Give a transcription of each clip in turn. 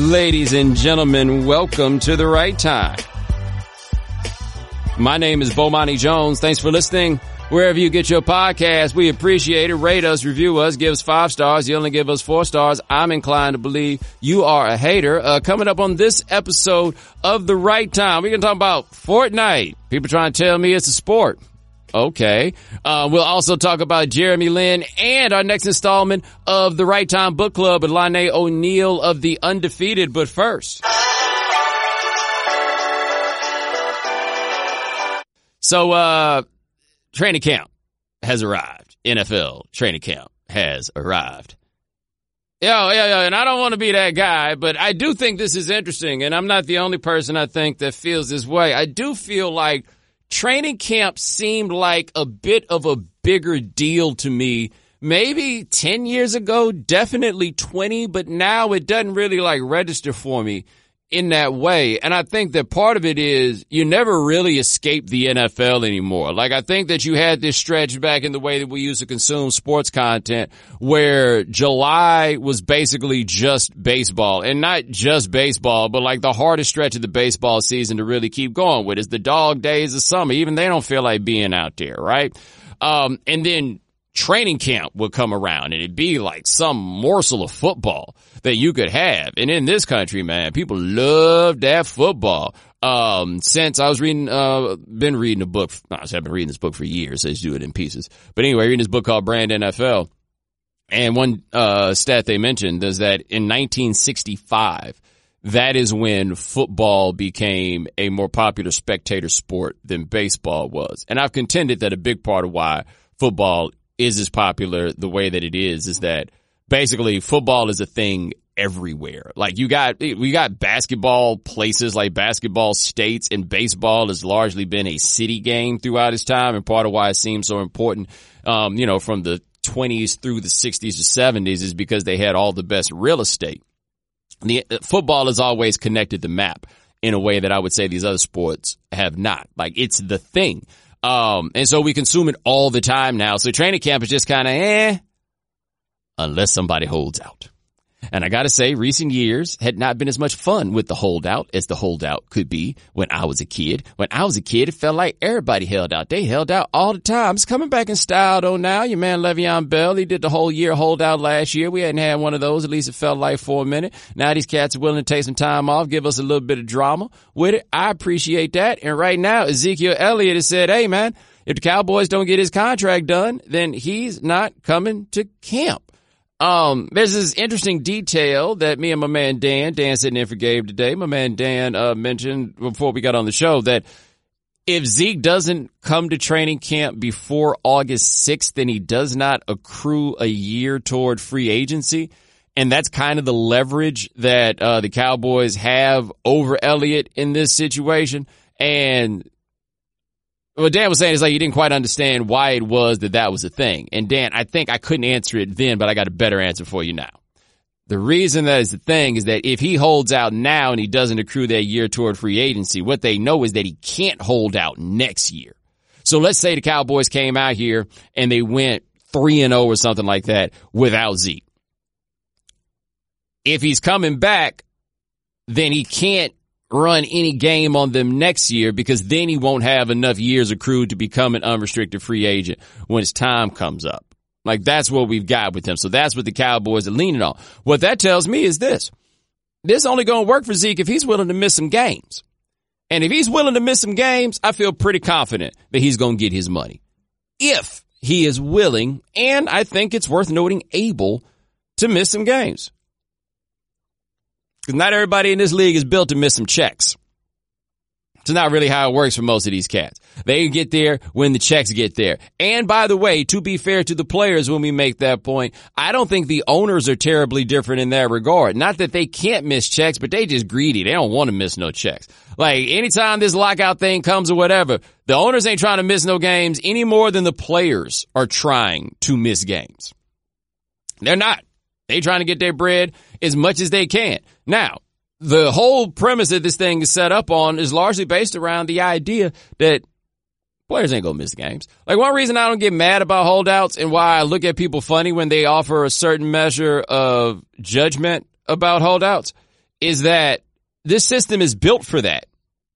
Ladies and gentlemen, welcome to The Right Time. My name is Bomani Jones. Thanks for listening. Wherever you get your podcast, we appreciate it. Rate us, review us, give us 5 stars. You only give us 4 stars. I'm inclined to believe you are a hater. Coming up on this episode of The Right Time, we're going to talk about Fortnite. People trying to tell me it's a sport. Okay. We'll also talk about Jeremy Lin and our next installment of the Right Time Book Club with Lanae O'Neal of The Undefeated. But first, so training camp has arrived. NFL training camp has arrived. Yeah, and I don't want to be that guy, but I do think this is interesting, and I'm not the only person I think that feels this way. I do feel like training camp seemed like a bit of a bigger deal to me. Maybe 10 years ago, definitely 20, but now it doesn't really register for me in that way. And I think that part of it is you never really escape the NFL anymore. I think that you had this stretch back in the way that we used to consume sports content where July was basically just baseball, and not just baseball, but the hardest stretch of the baseball season to really keep going with is the dog days of summer. Even they don't feel like being out there, right? And then training camp would come around and it'd be like some morsel of football that you could have. And in this country, man, people love that football. Since I was been reading a book, I've been reading this book for years. I just do it in pieces. But anyway, reading this book called Brand NFL. And one, stat they mentioned is that in 1965, that is when football became a more popular spectator sport than baseball was. And I've contended that a big part of why football is as popular the way that it is that basically football is a thing everywhere. We got basketball places like basketball states, and baseball has largely been a city game throughout its time. And part of why it seems so important, from the 20s through the 60s to 70s is because they had all the best real estate. Football has always connected the map in a way that I would say these other sports have not. It's the thing. And so we consume it all the time now. So training camp is just kind of unless somebody holds out. And I got to say, recent years had not been as much fun with the holdout as the holdout could be when I was a kid. When I was a kid, it felt like everybody held out. They held out all the time. It's coming back in style, though, now. Your man Le'Veon Bell, he did the whole year holdout last year. We hadn't had one of those. At least it felt like for a minute. Now these cats are willing to take some time off, give us a little bit of drama with it. I appreciate that. And right now, Ezekiel Elliott has said, hey, man, if the Cowboys don't get his contract done, then he's not coming to camp. There's this interesting detail that me and my man Dan sitting in for Gabe today. My man Dan, mentioned before we got on the show that if Zeke doesn't come to training camp before August 6th, then he does not accrue a year toward free agency. And that's kind of the leverage that, the Cowboys have over Elliott in this situation. And what Dan was saying is he didn't quite understand why it was that was a thing. And Dan, I think I couldn't answer it then, but I got a better answer for you now. The reason that is the thing is that if he holds out now and he doesn't accrue that year toward free agency, what they know is that he can't hold out next year. So let's say the Cowboys came out here and they went 3-0 or something like that without Zeke. If he's coming back, then he can't run any game on them next year because then he won't have enough years accrued to become an unrestricted free agent when his time comes up. That's what we've got with him. So that's what the Cowboys are leaning on. What that tells me is this only going to work for Zeke if he's willing to miss some games. And if he's willing to miss some games, I feel pretty confident that he's going to get his money. If he is willing, and I think it's worth noting, able to miss some games. Because not everybody in this league is built to miss some checks. It's not really how it works for most of these cats. They get there when the checks get there. And by the way, to be fair to the players when we make that point, I don't think the owners are terribly different in that regard. Not that they can't miss checks, but they just greedy. They don't want to miss no checks. Anytime this lockout thing comes or whatever, the owners ain't trying to miss no games any more than the players are trying to miss games. They're not. They trying to get their bread as much as they can. Now, the whole premise that this thing is set up on is largely based around the idea that players ain't gonna miss games. One reason I don't get mad about holdouts and why I look at people funny when they offer a certain measure of judgment about holdouts is that this system is built for that.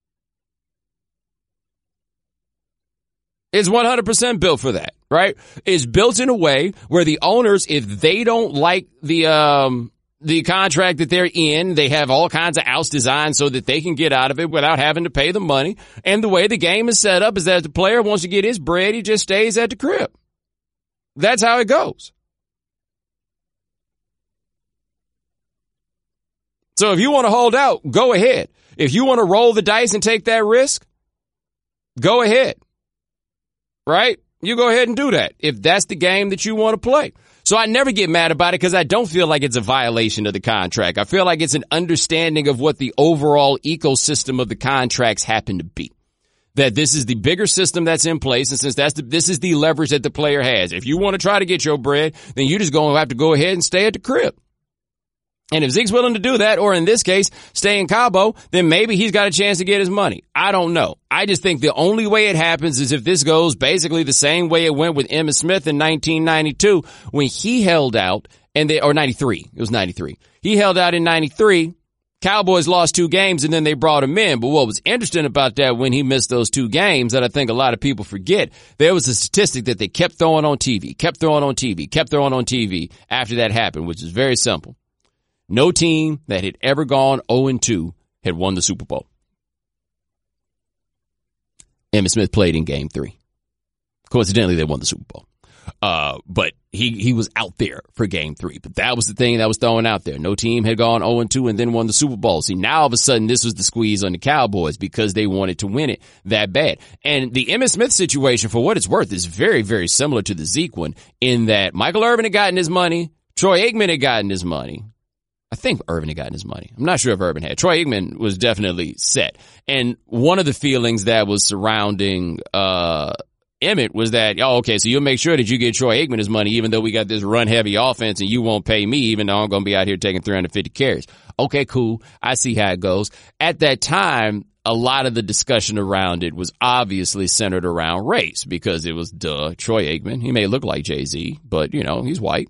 It's 100% built for that, right? It's built in a way where the owners, if they don't like the contract that they're in, they have all kinds of outs designed so that they can get out of it without having to pay the money. And the way the game is set up is that if the player wants to get his bread, he just stays at the crib. That's how it goes. So if you want to hold out, go ahead. If you want to roll the dice and take that risk, go ahead. Right? You go ahead and do that if that's the game that you want to play. So I never get mad about it because I don't feel like it's a violation of the contract. I feel like it's an understanding of what the overall ecosystem of the contracts happen to be. That this is the bigger system that's in place, and since this is the leverage that the player has. If you want to try to get your bread, then you're just going to have to go ahead and stay at the crib. And if Zeke's willing to do that, or in this case, stay in Cabo, then maybe he's got a chance to get his money. I don't know. I just think the only way it happens is if this goes basically the same way it went with Emmitt Smith in 1992 when he held out, or 93. It was 93. He held out in 93. Cowboys lost 2 games and then they brought him in. But what was interesting about that when he missed those 2 games that I think a lot of people forget, there was a statistic that they kept throwing on TV after that happened, which is very simple. No team that had ever gone 0-2 had won the Super Bowl. Emmitt Smith played in Game 3. Coincidentally, they won the Super Bowl. But he was out there for Game 3. But that was the thing that was thrown out there. No team had gone 0-2 and then won the Super Bowl. See, now all of a sudden, this was the squeeze on the Cowboys because they wanted to win it that bad. And the Emmitt Smith situation, for what it's worth, is very, very similar to the Zeke one in that Michael Irvin had gotten his money. Troy Aikman had gotten his money. I think Irvin had gotten his money. I'm not sure if Irvin had. Troy Aikman was definitely set. And one of the feelings that was surrounding Emmitt was that, okay, so you'll make sure that you get Troy Aikman his money even though we got this run-heavy offense and you won't pay me even though I'm going to be out here taking 350 carries. Okay, cool. I see how it goes. At that time, a lot of the discussion around it was obviously centered around race because it was, Troy Aikman. He may look like Jay-Z, but, he's white.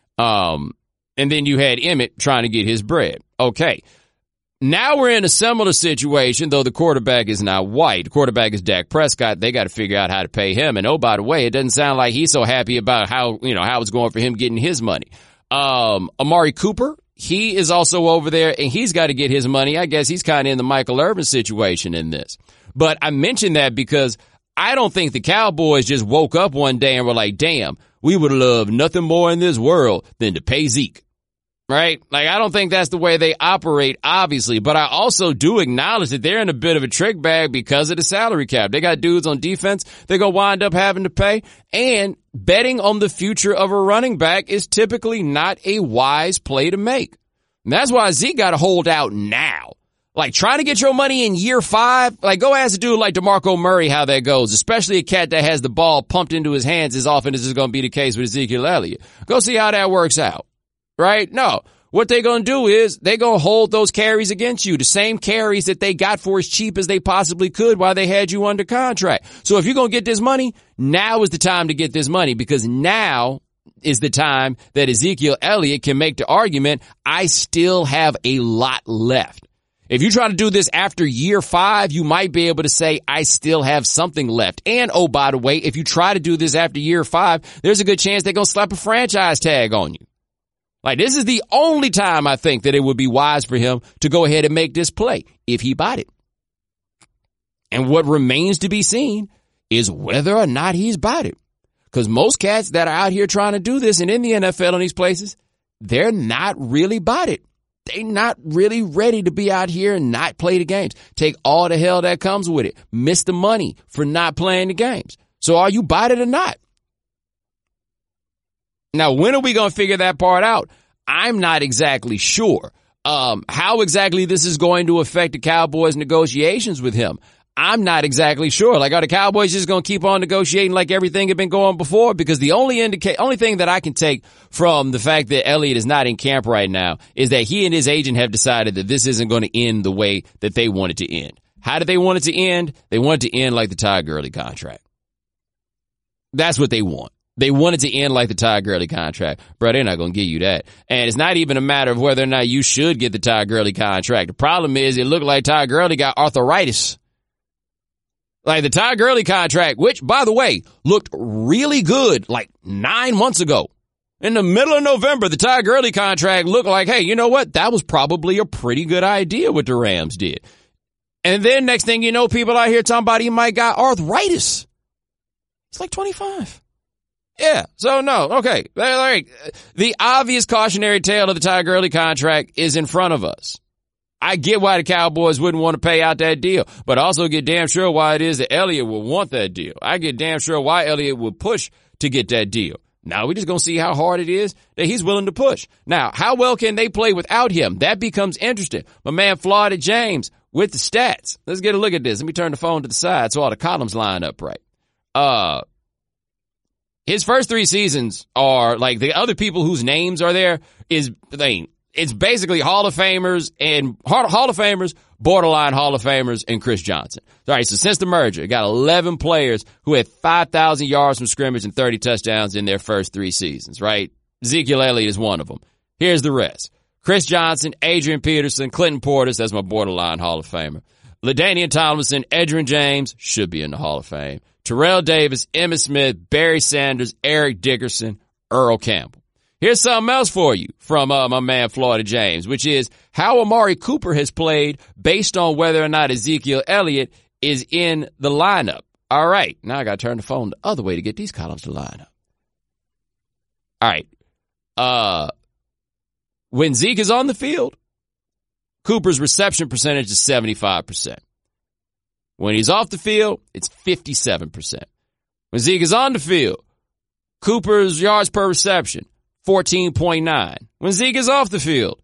And then you had Emmitt trying to get his bread. Okay. Now we're in a similar situation, though the quarterback is not white. The quarterback is Dak Prescott. They got to figure out how to pay him. And oh, by the way, it doesn't sound like he's so happy about how it's going for him getting his money. Amari Cooper, he is also over there and he's got to get his money. I guess he's kind of in the Michael Irvin situation in this. But I mention that because I don't think the Cowboys just woke up one day and were like, damn, we would love nothing more in this world than to pay Zeke. Right? Like, I don't think that's the way they operate, obviously, but I also do acknowledge that they're in a bit of a trick bag because of the salary cap. They got dudes on defense they're going to wind up having to pay, and betting on the future of a running back is typically not a wise play to make. And that's why Zeke got to hold out now. Like, trying to get your money in year 5, like, go ask a dude like DeMarco Murray how that goes, especially a cat that has the ball pumped into his hands as often as is going to be the case with Ezekiel Elliott. Go see how that works out. Right? No. What they're going to do is they're going to hold those carries against you, the same carries that they got for as cheap as they possibly could while they had you under contract. So if you're going to get this money, now is the time to get this money because now is the time that Ezekiel Elliott can make the argument, I still have a lot left. If you try to do this after year 5, you might be able to say, I still have something left. And, oh, by the way, if you try to do this after year 5, there's a good chance they're going to slap a franchise tag on you. Like, this is the only time I think that it would be wise for him to go ahead and make this play if he bought it. And what remains to be seen is whether or not he's bought it. Because most cats that are out here trying to do this and in the NFL and these places, they're not really bought it. They're not really ready to be out here and not play the games. Take all the hell that comes with it. Miss the money for not playing the games. So are you bought it or not? Now, when are we going to figure that part out? I'm not exactly sure. How exactly this is going to affect the Cowboys' negotiations with him, I'm not exactly sure. Like, are the Cowboys just going to keep on negotiating like everything had been going before? Because the only thing that I can take from the fact that Elliott is not in camp right now is that he and his agent have decided that this isn't going to end the way that they want it to end. How did they want it to end? They want it to end like the Todd Gurley contract. That's what they want. They want it to end like the Todd Gurley contract. Bro, they're not going to give you that. And it's not even a matter of whether or not you should get the Todd Gurley contract. The problem is it looked like Todd Gurley got arthritis. Like the Todd Gurley contract, which, by the way, looked really good like 9 months ago. In the middle of November, the Todd Gurley contract looked like, hey, you know what? That was probably a pretty good idea what the Rams did. And then next thing you know, people out here talking about he might got arthritis. It's like 25. Yeah, so no, okay. Like, the obvious cautionary tale of the Todd Gurley contract is in front of us. I get why the Cowboys wouldn't want to pay out that deal, but I also get damn sure why it is that Elliott would want that deal. I get damn sure why Elliott would push to get that deal. Now, we're just going to see how hard it is that he's willing to push. Now, how well can they play without him? That becomes interesting. My man Florida James with the stats. Let's get a look at this. Let me turn the phone to the side so all the columns line up right. His first 3 seasons are like the other people whose names are there it's basically Hall of Famers and Hall of Famers, borderline Hall of Famers, and Chris Johnson. All right, so since the merger, it got 11 players who had 5,000 yards from scrimmage and 30 touchdowns in their first 3 seasons, right? Ezekiel Elliott is one of them. Here's the rest. Chris Johnson, Adrian Peterson, Clinton Portis, that's my borderline Hall of Famer. LaDainian Tomlinson, Edgerrin James, should be in the Hall of Fame. Terrell Davis, Emmitt Smith, Barry Sanders, Eric Dickerson, Earl Campbell. Here's something else for you from my man Florida James, which is how Amari Cooper has played based on whether or not Ezekiel Elliott is in the lineup. All right, now I got to turn the phone the other way to get these columns to line up. All right. When Zeke is on the field, Cooper's reception percentage is 75%. When he's off the field, it's 57%. When Zeke is on the field, Cooper's yards per reception, 14.9. When Zeke is off the field,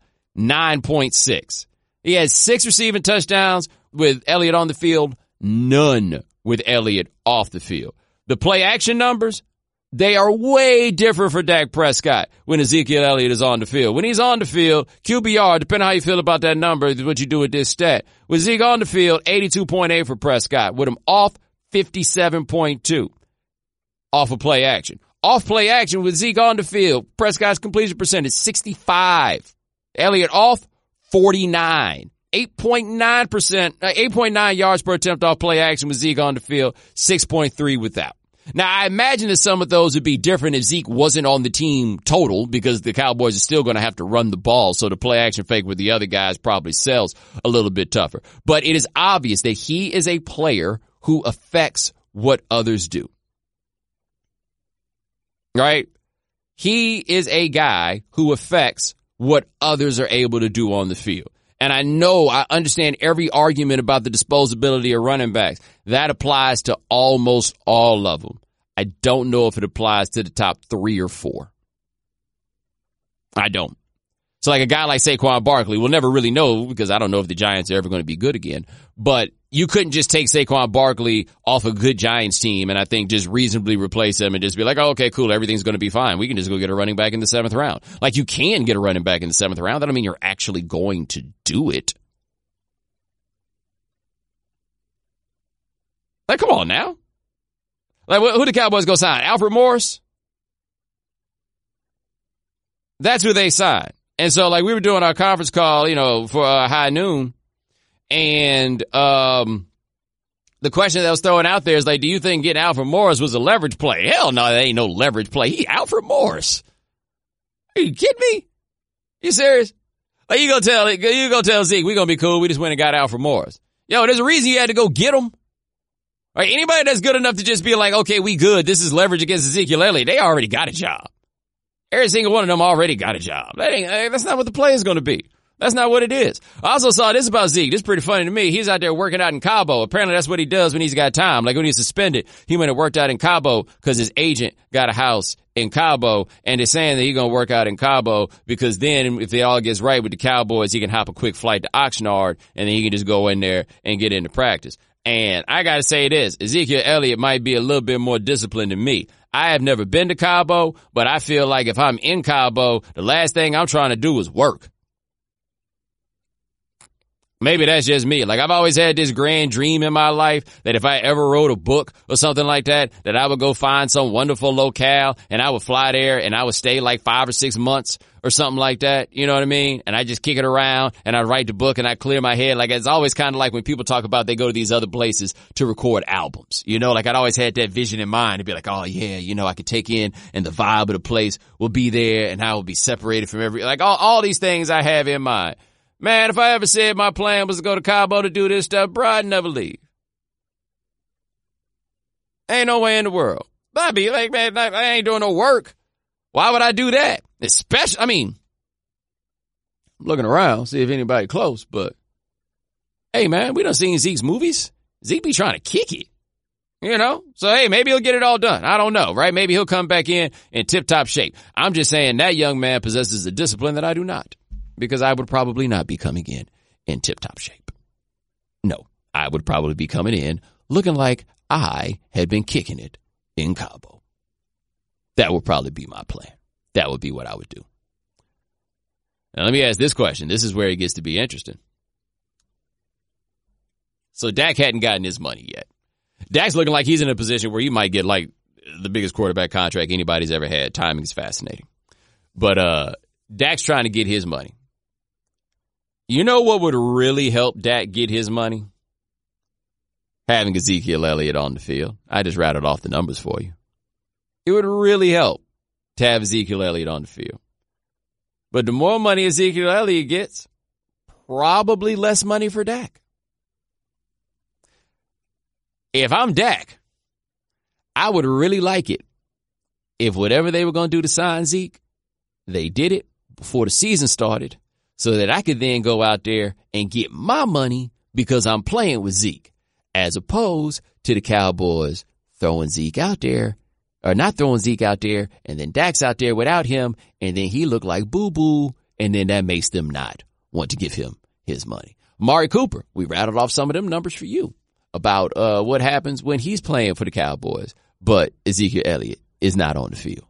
9.6. He has 6 receiving touchdowns with Elliott on the field, none with Elliott off the field. The play action numbers, they are way different for Dak Prescott when Ezekiel Elliott is on the field. When he's on the field, QBR, depending on how you feel about that number, is what you do with this stat. With Zeke on the field, 82.8 for Prescott. With him off, 57.2 off of play action. Off play action with Zeke on the field, Prescott's completion percentage, 65. Elliott off, 49. 8.9%, 8.9 yards per attempt off play action with Zeke on the field, 6.3 without. Now, I imagine that some of those would be different if Zeke wasn't on the team total because the Cowboys are still going to have to run the ball, so the play action fake with the other guys probably sells a little bit tougher. But it is obvious that he is a player who affects what others do. Right? He is a guy who affects what others are able to do on the field. And I understand every argument about the disposability of running backs. That applies to almost all of them. I don't know if it applies to the top 3 or 4. I don't. So like a guy like Saquon Barkley, we'll never really know because I don't know if the Giants are ever going to be good again. But you couldn't just take Saquon Barkley off a good Giants team and I think just reasonably replace him and just be like, oh, okay, cool, everything's going to be fine. We can just go get a running back in the 7th round. Like you can get a running back in the 7th round. That don't mean you're actually going to do it. Like, come on now. Like, who the Cowboys go sign? Alfred Morris? That's who they signed. And so, like, we were doing our conference call, for high noon. And the question that was thrown out there is, like, do you think getting Alfred Morris was a leverage play? Hell no, that ain't no leverage play. He Alfred Morris. Are you kidding me? You serious? Like, you go tell Zeke, we gonna be cool. We just went and got Alfred Morris. Yo, there's a reason you had to go get him. Right? Anybody that's good enough to just be like, okay, we good. This is leverage against Ezekiel Elliott. They already got a job. Every single one of them already got a job. That's not what the play is going to be. That's not what it is. I also saw this about Zeke. This is pretty funny to me. He's out there working out in Cabo. Apparently that's what he does when he's got time. Like when he's suspended, he went and worked out in Cabo because his agent got a house in Cabo. And they're saying that he's going to work out in Cabo because then if it all gets right with the Cowboys, he can hop a quick flight to Oxnard and then he can just go in there and get into practice. And I got to say this, Ezekiel Elliott might be a little bit more disciplined than me. I have never been to Cabo, but I feel like if I'm in Cabo, the last thing I'm trying to do is work. Maybe that's just me. Like, I've always had this grand dream in my life that if I ever wrote a book or something like that, that I would go find some wonderful locale and I would fly there and I would stay like 5 or 6 months or something like that. You know what I mean? And I just kick it around and I write the book and I clear my head. Like, it's always kind of like when people talk about they go to these other places to record albums. You know, like I'd always had that vision in mind to be like, oh yeah, you know, I could take in and the vibe of the place will be there and I will be separated from like all these things I have in mind. Man, if I ever said my plan was to go to Cabo to do this stuff, bro, I'd never leave. Ain't no way in the world. But I'd be like, man, I ain't doing no work. Why would I do that? Especially, I mean, I'm looking around, see if anybody close, but hey, man, we done seen Zeke's movies. Zeke be trying to kick it, you know? So, hey, maybe he'll get it all done. I don't know, right? Maybe he'll come back in tip-top shape. I'm just saying that young man possesses a discipline that I do not. Because I would probably not be coming in tip-top shape. No, I would probably be coming in looking like I had been kicking it in Cabo. That would probably be my plan. That would be what I would do. Now, let me ask this question. This is where it gets to be interesting. So Dak hadn't gotten his money yet. Dak's looking like he's in a position where he might get like the biggest quarterback contract anybody's ever had. Timing is fascinating. But Dak's trying to get his money. You know what would really help Dak get his money? Having Ezekiel Elliott on the field. I just rattled off the numbers for you. It would really help to have Ezekiel Elliott on the field. But the more money Ezekiel Elliott gets, probably less money for Dak. If I'm Dak, I would really like it if whatever they were going to do to sign Zeke, they did it before the season started, so that I could then go out there and get my money because I'm playing with Zeke, as opposed to the Cowboys throwing Zeke out there, or not throwing Zeke out there, and then Dak's out there without him, and then he looked like boo-boo, and then that makes them not want to give him his money. Amari Cooper, we rattled off some of them numbers for you about what happens when he's playing for the Cowboys, but Ezekiel Elliott is not on the field.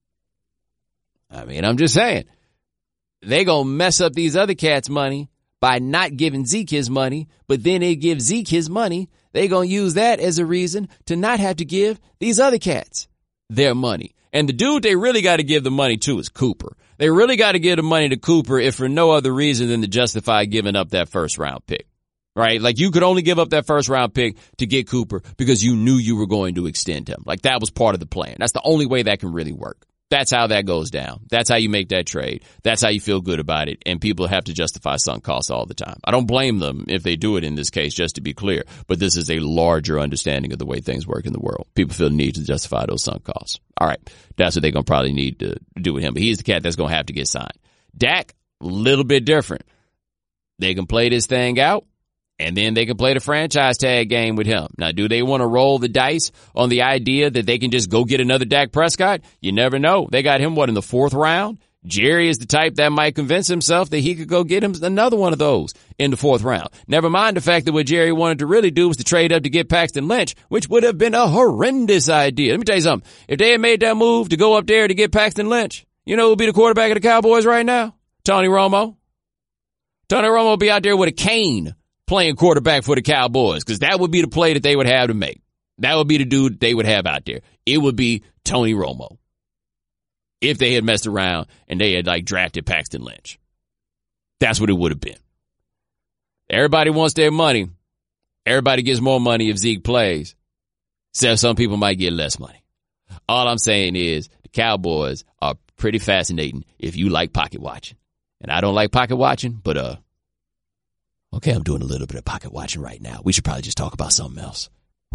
I mean, I'm just saying. They gonna mess up these other cats' money by not giving Zeke his money, but then they give Zeke his money. They gonna use that as a reason to not have to give these other cats their money. And the dude they really got to give the money to is Cooper. They really got to give the money to Cooper if for no other reason than to justify giving up that first round pick. Right? Like you could only give up that first round pick to get Cooper because you knew you were going to extend him. Like that was part of the plan. That's the only way that can really work. That's how that goes down. That's how you make that trade. That's how you feel good about it. And people have to justify sunk costs all the time. I don't blame them if they do it in this case, just to be clear. But this is a larger understanding of the way things work in the world. People feel the need to justify those sunk costs. All right. That's what they're going to probably need to do with him. But he's the cat that's going to have to get signed. Dak, a little bit different. They can play this thing out. And then they can play the franchise tag game with him. Now, do they want to roll the dice on the idea that they can just go get another Dak Prescott? You never know. They got him, in the 4th round? Jerry is the type that might convince himself that he could go get him another one of those in the 4th round. Never mind the fact that what Jerry wanted to really do was to trade up to get Paxton Lynch, which would have been a horrendous idea. Let me tell you something. If they had made that move to go up there to get Paxton Lynch, you know who would be the quarterback of the Cowboys right now? Tony Romo. Tony Romo would be out there with a cane playing quarterback for the Cowboys, because that would be the play that they would have to make. That would be the dude they would have out there. It would be Tony Romo. If they had messed around and they had drafted Paxton Lynch. That's what it would have been. Everybody wants their money. Everybody gets more money if Zeke plays. Except some people might get less money. All I'm saying is the Cowboys are pretty fascinating if you like pocket watching. And I don't like pocket watching, but okay, I'm doing a little bit of pocket watching right now. We should probably just talk about something else.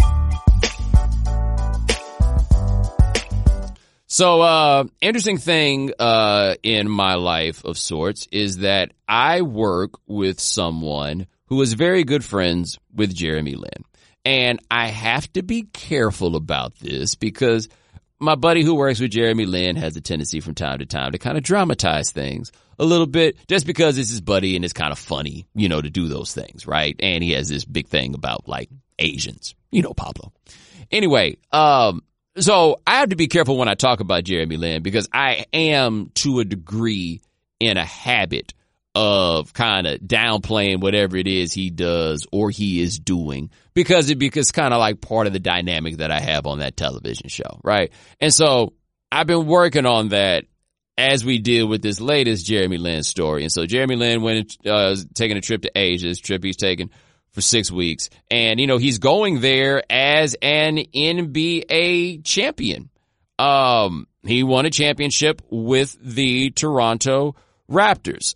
So, interesting thing in my life of sorts is that I work with someone who is very good friends with Jeremy Lin. And I have to be careful about this because my buddy who works with Jeremy Lin has a tendency from time to time to kind of dramatize things a little bit just because it's his buddy and it's kind of funny, to do those things, right? And he has this big thing about Asians, Pablo. Anyway, so I have to be careful when I talk about Jeremy Lin because I am to a degree in a habit of kind of downplaying whatever it is he does or he is doing because it's kind of like part of the dynamic that I have on that television show, right? And so I've been working on that as we deal with this latest Jeremy Lin story. And so Jeremy Lin went taking a trip to Asia, this trip he's taken for 6 weeks. And, you know, he's going there as an NBA champion. He won a championship with the Toronto Raptors.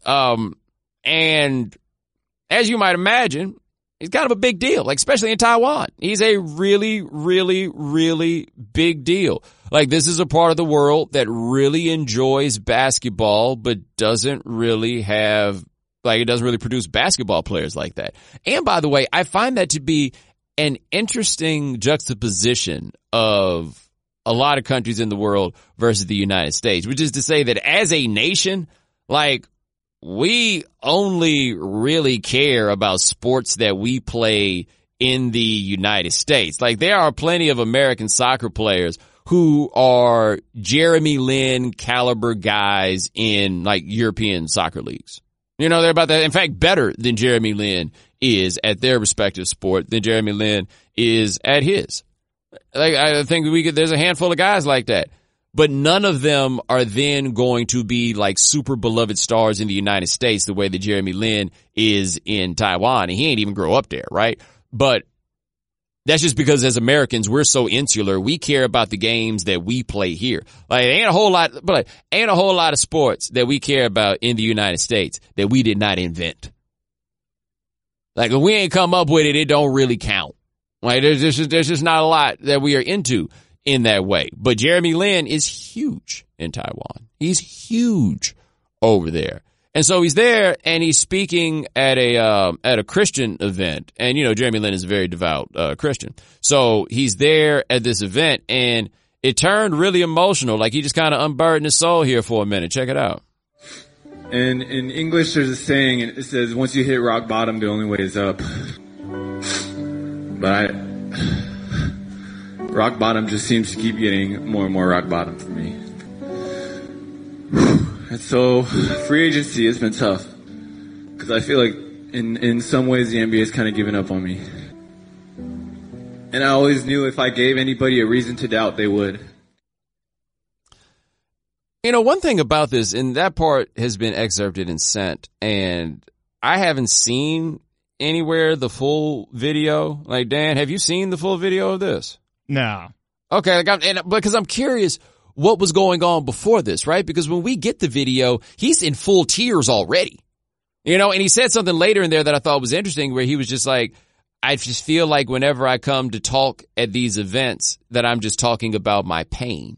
And as you might imagine, it's kind of a big deal, like especially in Taiwan. He's a really, really, really big deal. Like this is a part of the world that really enjoys basketball, but doesn't really produce basketball players like that. And by the way, I find that to be an interesting juxtaposition of a lot of countries in the world versus the United States, which is to say that as a nation, like we only really care about sports that we play in the United States. Like there are plenty of American soccer players who are Jeremy Lin caliber guys in like European soccer leagues. You know, they're about that. In fact, better than Jeremy Lin is at their respective sport than Jeremy Lin is at his. Like, I think there's a handful of guys like that, but none of them are then going to be like super beloved stars in the United States the way that Jeremy Lin is in Taiwan. And he ain't even grow up there, right? But that's just because as Americans, we're so insular. We care about the games that we play here. Like, ain't a whole lot of sports that we care about in the United States that we did not invent. Like, if we ain't come up with it, it don't really count. Like, there's just not a lot that we are into in that way. But Jeremy Lin is huge in Taiwan. He's huge over there. And so he's there and he's speaking at a Christian event. And, you know, Jeremy Lin is a very devout Christian. So he's there at this event and it turned really emotional. Like he just kind of unburdened his soul here for a minute. Check it out. And in English, there's a saying, and it says, once you hit rock bottom, the only way is up. But rock bottom just seems to keep getting more and more rock bottom for me. And so free agency has been tough because I feel like in some ways the NBA has kind of given up on me. And I always knew if I gave anybody a reason to doubt, they would. You know, one thing about this, and that part has been excerpted and sent, and I haven't seen anywhere the full video. Like, Dan, have you seen the full video of this? No. Okay, because I'm curious what was going on before this, right? Because when we get the video, he's in full tears already. You know, and he said something later in there that I thought was interesting where he was just like, I just feel like whenever I come to talk at these events that I'm just talking about my pain.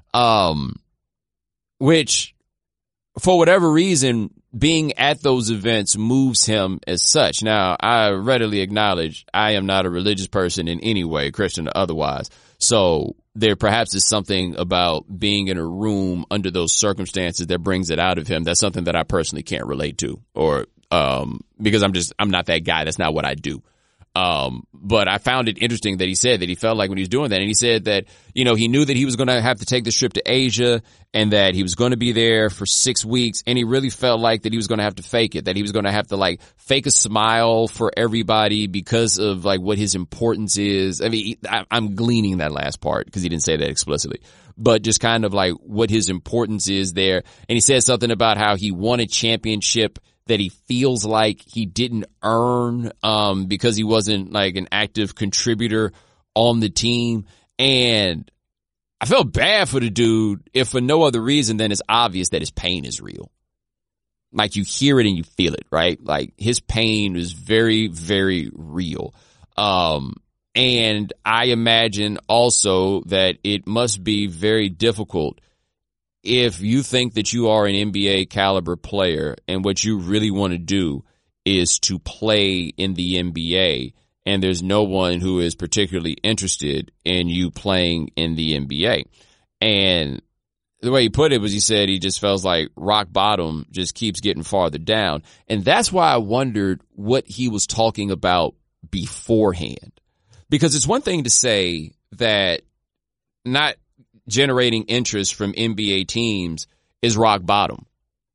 Which, for whatever reason, being at those events moves him as such. Now, I readily acknowledge I am not a religious person in any way, Christian or otherwise. So there perhaps is something about being in a room under those circumstances that brings it out of him. That's something that I personally can't relate to, or because I'm not that guy. That's not what I do. But I found it interesting that he said that he felt like when he was doing that, and he said that, you know, he knew that he was going to have to take this trip to Asia and that he was going to be there for 6 weeks. And he really felt like that he was going to have to fake it, that he was going to have to like fake a smile for everybody because of like what his importance is. I mean, I'm gleaning that last part because he didn't say that explicitly, but just kind of like what his importance is there. And he said something about how he won a championship that he feels like he didn't earn because he wasn't like an active contributor on the team. And I felt bad for the dude if for no other reason than it's obvious that his pain is real. Like you hear it and you feel it, right? Like his pain is very, very real. And I imagine also that it must be very difficult if you think that you are an NBA caliber player and what you really want to do is to play in the NBA and there's no one who is particularly interested in you playing in the NBA. And the way he put it was he said he just feels like rock bottom just keeps getting farther down. And that's why I wondered what he was talking about beforehand. Because it's one thing to say that not generating interest from NBA teams is rock bottom.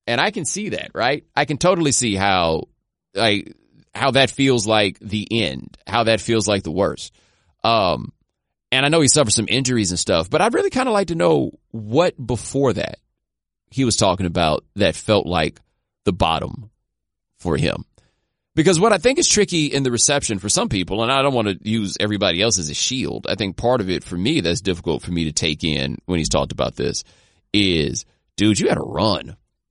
And I can see that, right? I can totally see how that feels like the end, how that feels like the worst. And I know he suffered some injuries and stuff, but I'd really kind of like to know what before that he was talking about that felt like the bottom for him. Because what I think is tricky in the reception for some people, and I don't want to use everybody else as a shield, I think part of it for me that's difficult for me to take in when he's talked about this is, dude, you had a run.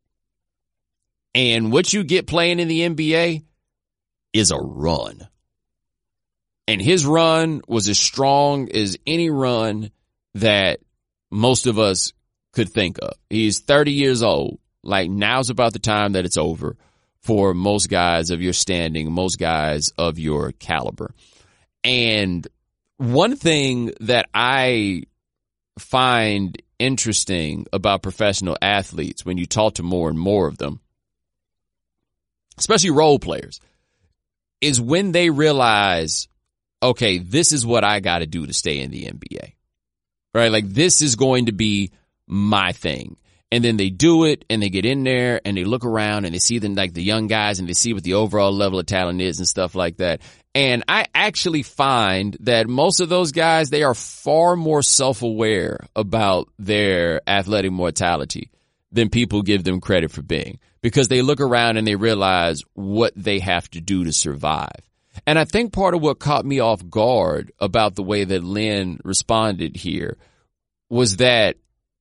And what you get playing in the NBA is a run. And his run was as strong as any run that most of us could think of. He's 30 years old. Like, now's about the time that it's over for most guys of your standing, most guys of your caliber. And one thing that I find interesting about professional athletes when you talk to more and more of them, especially role players, is when they realize, okay, this is what I got to do to stay in the NBA, right? Like, this is going to be my thing. And then they do it and they get in there and they look around and they see them, like the young guys, and they see what the overall level of talent is and stuff like that. And I actually find that most of those guys, they are far more self-aware about their athletic mortality than people give them credit for being, because they look around and they realize what they have to do to survive. And I think part of what caught me off guard about the way that Len responded here was that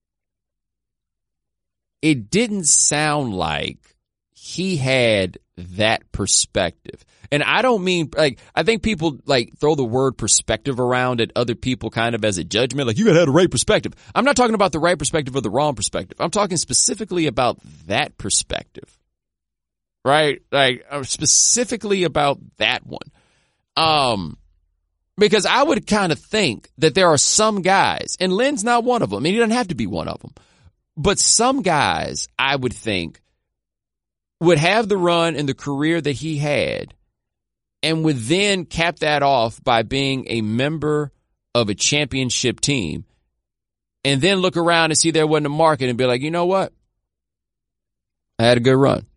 it didn't sound like he had that perspective. And I don't mean, like, I think people like throw the word perspective around at other people kind of as a judgment, like, you gotta have the right perspective. I'm not talking about the right perspective or the wrong perspective. I'm talking specifically about that perspective, right? Like, specifically about that one. Because I would kind of think that there are some guys, and Len's not one of them, and he doesn't have to be one of them, but some guys, I would think, would have the run and the career that he had and would then cap that off by being a member of a championship team and then look around and see there wasn't a market and be like, you know what? I had a good run.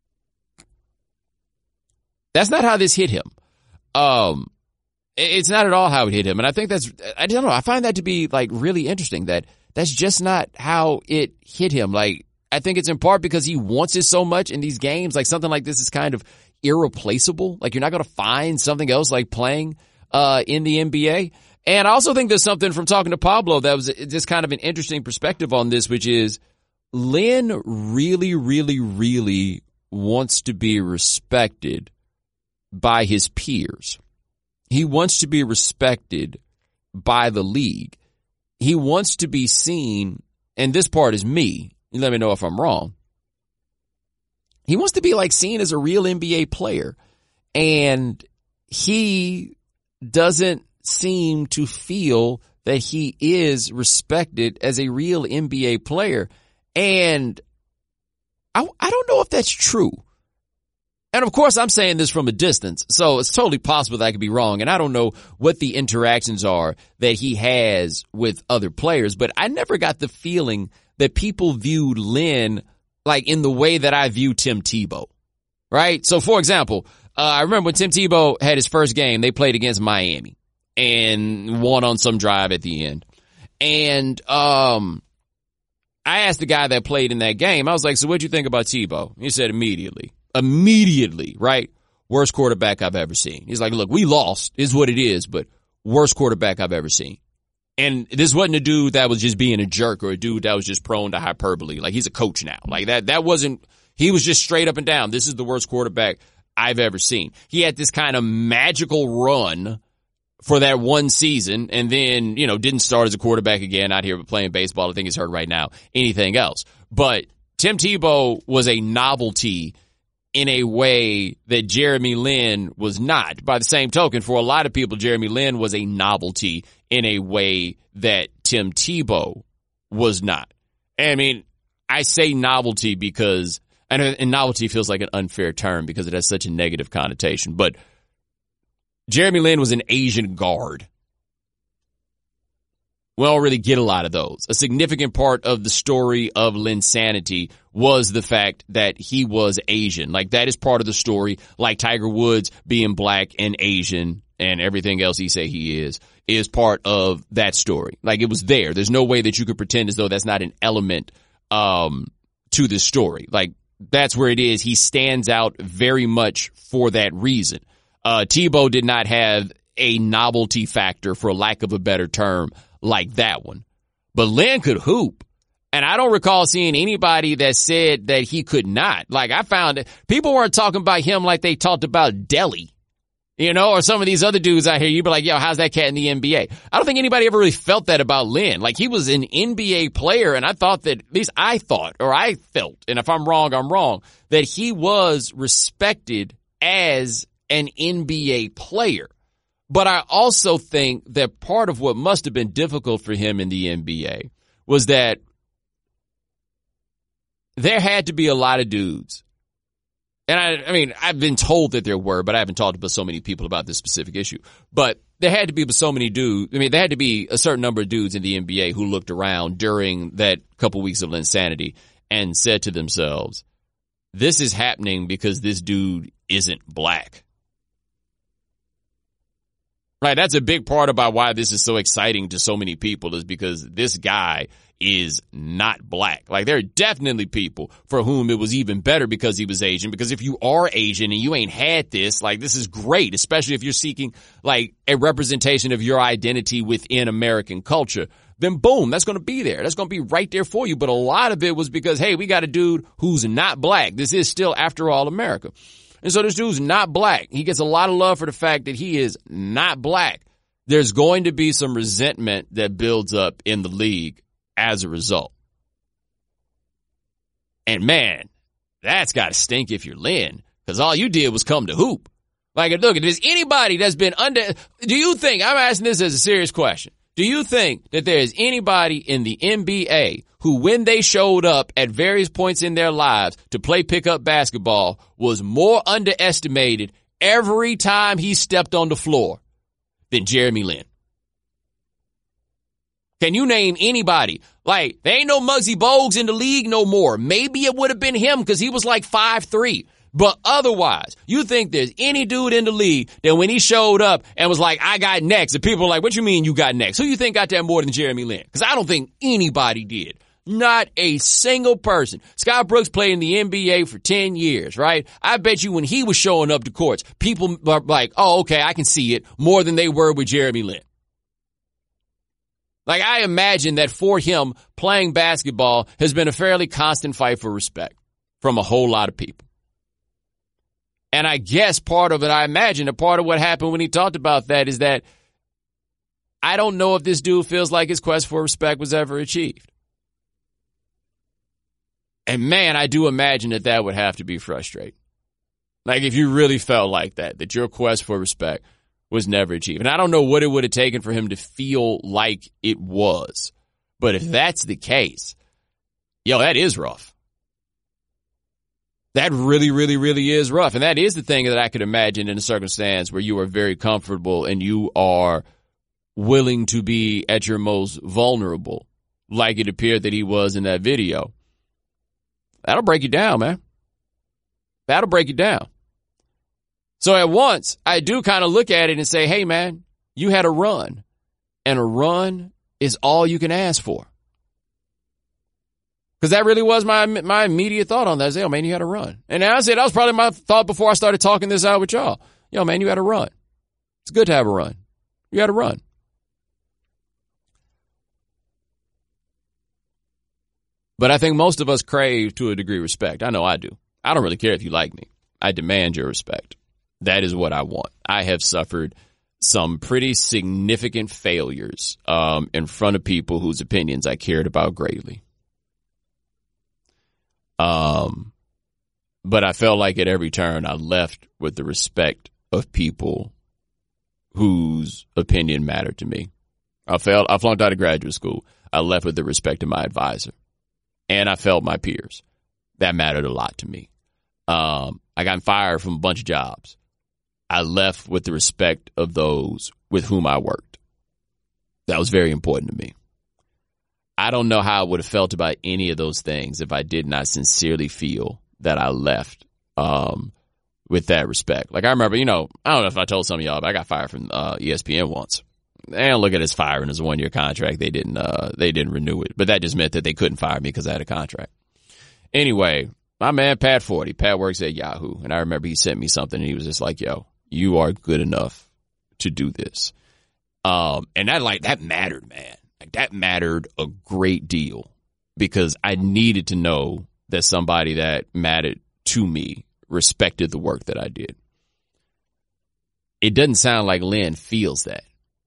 That's not how this hit him. It's not at all how it hit him. And I think I don't know, I find that to be like really interesting that that's just not how it hit him. Like, I think it's in part because he wants it so much in these games. Like, something like this is kind of irreplaceable. Like, you're not going to find something else like playing in the NBA. And I also think there's something from talking to Pablo that was just kind of an interesting perspective on this, which is Len really, really, really wants to be respected by his peers. He wants to be respected by the league. He wants to be seen, and this part is me. You let me know if I'm wrong. He wants to be like seen as a real NBA player, and he doesn't seem to feel that he is respected as a real NBA player. And I don't know if that's true. And of course, I'm saying this from a distance, so it's totally possible that I could be wrong. And I don't know what the interactions are that he has with other players, but I never got the feeling that people viewed Len like in the way that I view Tim Tebow, right? So, for example, I remember when Tim Tebow had his first game, they played against Miami and won on some drive at the end. And I asked the guy that played in that game, I was like, so what'd you think about Tebow? He said immediately, right? Worst quarterback I've ever seen. He's like, look, we lost is what it is, but worst quarterback I've ever seen. And this wasn't a dude that was just being a jerk or a dude that was just prone to hyperbole. Like, he's a coach now. Like, that wasn't, he was just straight up and down. This is the worst quarterback I've ever seen. He had this kind of magical run for that one season and then, didn't start as a quarterback again out here playing baseball. I think he's hurt right now. Anything else. But Tim Tebow was a novelty in a way that Jeremy Lin was not. By the same token, for a lot of people, Jeremy Lin was a novelty in a way that Tim Tebow was not. I mean, I say novelty because, and novelty feels like an unfair term because it has such a negative connotation, but Jeremy Lin was an Asian guard. We don't really get a lot of those. A significant part of the story of Linsanity was the fact that he was Asian. Like, that is part of the story. Like Tiger Woods being black and Asian and everything else he say he is part of that story. Like, it was there. There's no way that you could pretend as though that's not an element to the story. Like, that's where it is. He stands out very much for that reason. Tebow did not have a novelty factor, for lack of a better term, like that one. But Lynn could hoop. And I don't recall seeing anybody that said that he could not. Like, I found that people weren't talking about him like they talked about Delly, you know, or some of these other dudes out here. You'd be like, yo, how's that cat in the NBA? I don't think anybody ever really felt that about Lynn. Like, he was an NBA player, and I thought that, at least I thought, or I felt, and if I'm wrong, I'm wrong, that he was respected as an NBA player. But I also think that part of what must have been difficult for him in the NBA was that there had to be a lot of dudes. And I mean, I've been told that there were, but I haven't talked to so many people about this specific issue. But there had to be so many dudes. I mean, there had to be a certain number of dudes in the NBA who looked around during that couple weeks of Linsanity and said to themselves, this is happening because this dude isn't black. Right, that's a big part about why this is so exciting to so many people, is because this guy is not black. Like, there are definitely people for whom it was even better because he was Asian, because if you are Asian and you ain't had this, like, this is great, especially if you're seeking, like, a representation of your identity within American culture. Then boom, that's going to be there. That's going to be right there for you. But a lot of it was because, hey, we got a dude who's not black. This is still, after all, America. And so this dude's not black. He gets a lot of love for the fact that he is not black. There's going to be some resentment that builds up in the league as a result. And man, that's got to stink if you're Lynn, because all you did was come to hoop. Like, look, if there's anybody that's been do you think, I'm asking this as a serious question, do you think that there is anybody in the NBA who, when they showed up at various points in their lives to play pickup basketball, was more underestimated every time he stepped on the floor than Jeremy Lin? Can you name anybody? Like, there ain't no Muggsy Bogues in the league no more. Maybe it would have been him because he was like 5'3". But otherwise, you think there's any dude in the league that when he showed up and was like, I got next, and people are like, what you mean you got next? Who you think got that more than Jeremy Lin? Because I don't think anybody did. Not a single person. Scott Brooks played in the NBA for 10 years, right? I bet you when he was showing up to courts, people were like, oh, okay, I can see it, more than they were with Jeremy Lin. Like, I imagine that for him, playing basketball has been a fairly constant fight for respect from a whole lot of people. And I guess part of it, I imagine a part of what happened when he talked about that is that I don't know if this dude feels like his quest for respect was ever achieved. And man, I do imagine that that would have to be frustrating. Like, if you really felt like that your quest for respect was never achieved. And I don't know what it would have taken for him to feel like it was. But if that's the case, yo, that is rough. That really, really, really is rough. And that is the thing that I could imagine in a circumstance where you are very comfortable and you are willing to be at your most vulnerable, like it appeared that he was in that video. That'll break you down, man. That'll break you down. So at once, I do kind of look at it and say, hey, man, you had a run. And a run is all you can ask for. Because that really was my immediate thought on that. I said, oh, man, you had a run. And I said, that was probably my thought before I started talking this out with y'all. Yo, man, you had a run. It's good to have a run. You had a run. But I think most of us crave, to a degree, respect. I know I do. I don't really care if you like me. I demand your respect. That is what I want. I have suffered some pretty significant failures in front of people whose opinions I cared about greatly. But I felt like at every turn I left with the respect of people whose opinion mattered to me. I flunked out of graduate school. I left with the respect of my advisor. And I felt my peers. That mattered a lot to me. I got fired from a bunch of jobs. I left with the respect of those with whom I worked. That was very important to me. I don't know how I would have felt about any of those things if I did not sincerely feel that I left with that respect. Like I remember, I don't know if I told some of y'all, but I got fired from ESPN once. They don't look at it as firing as a 1-year contract. They didn't renew it, but that just meant that they couldn't fire me because I had a contract. Anyway, my man Pat Forty, Pat works at Yahoo, and I remember he sent me something, and he was just like, "Yo, you are good enough to do this," and that mattered, man. Like that mattered a great deal because I needed to know that somebody that mattered to me respected the work that I did. It doesn't sound like Lynn feels that.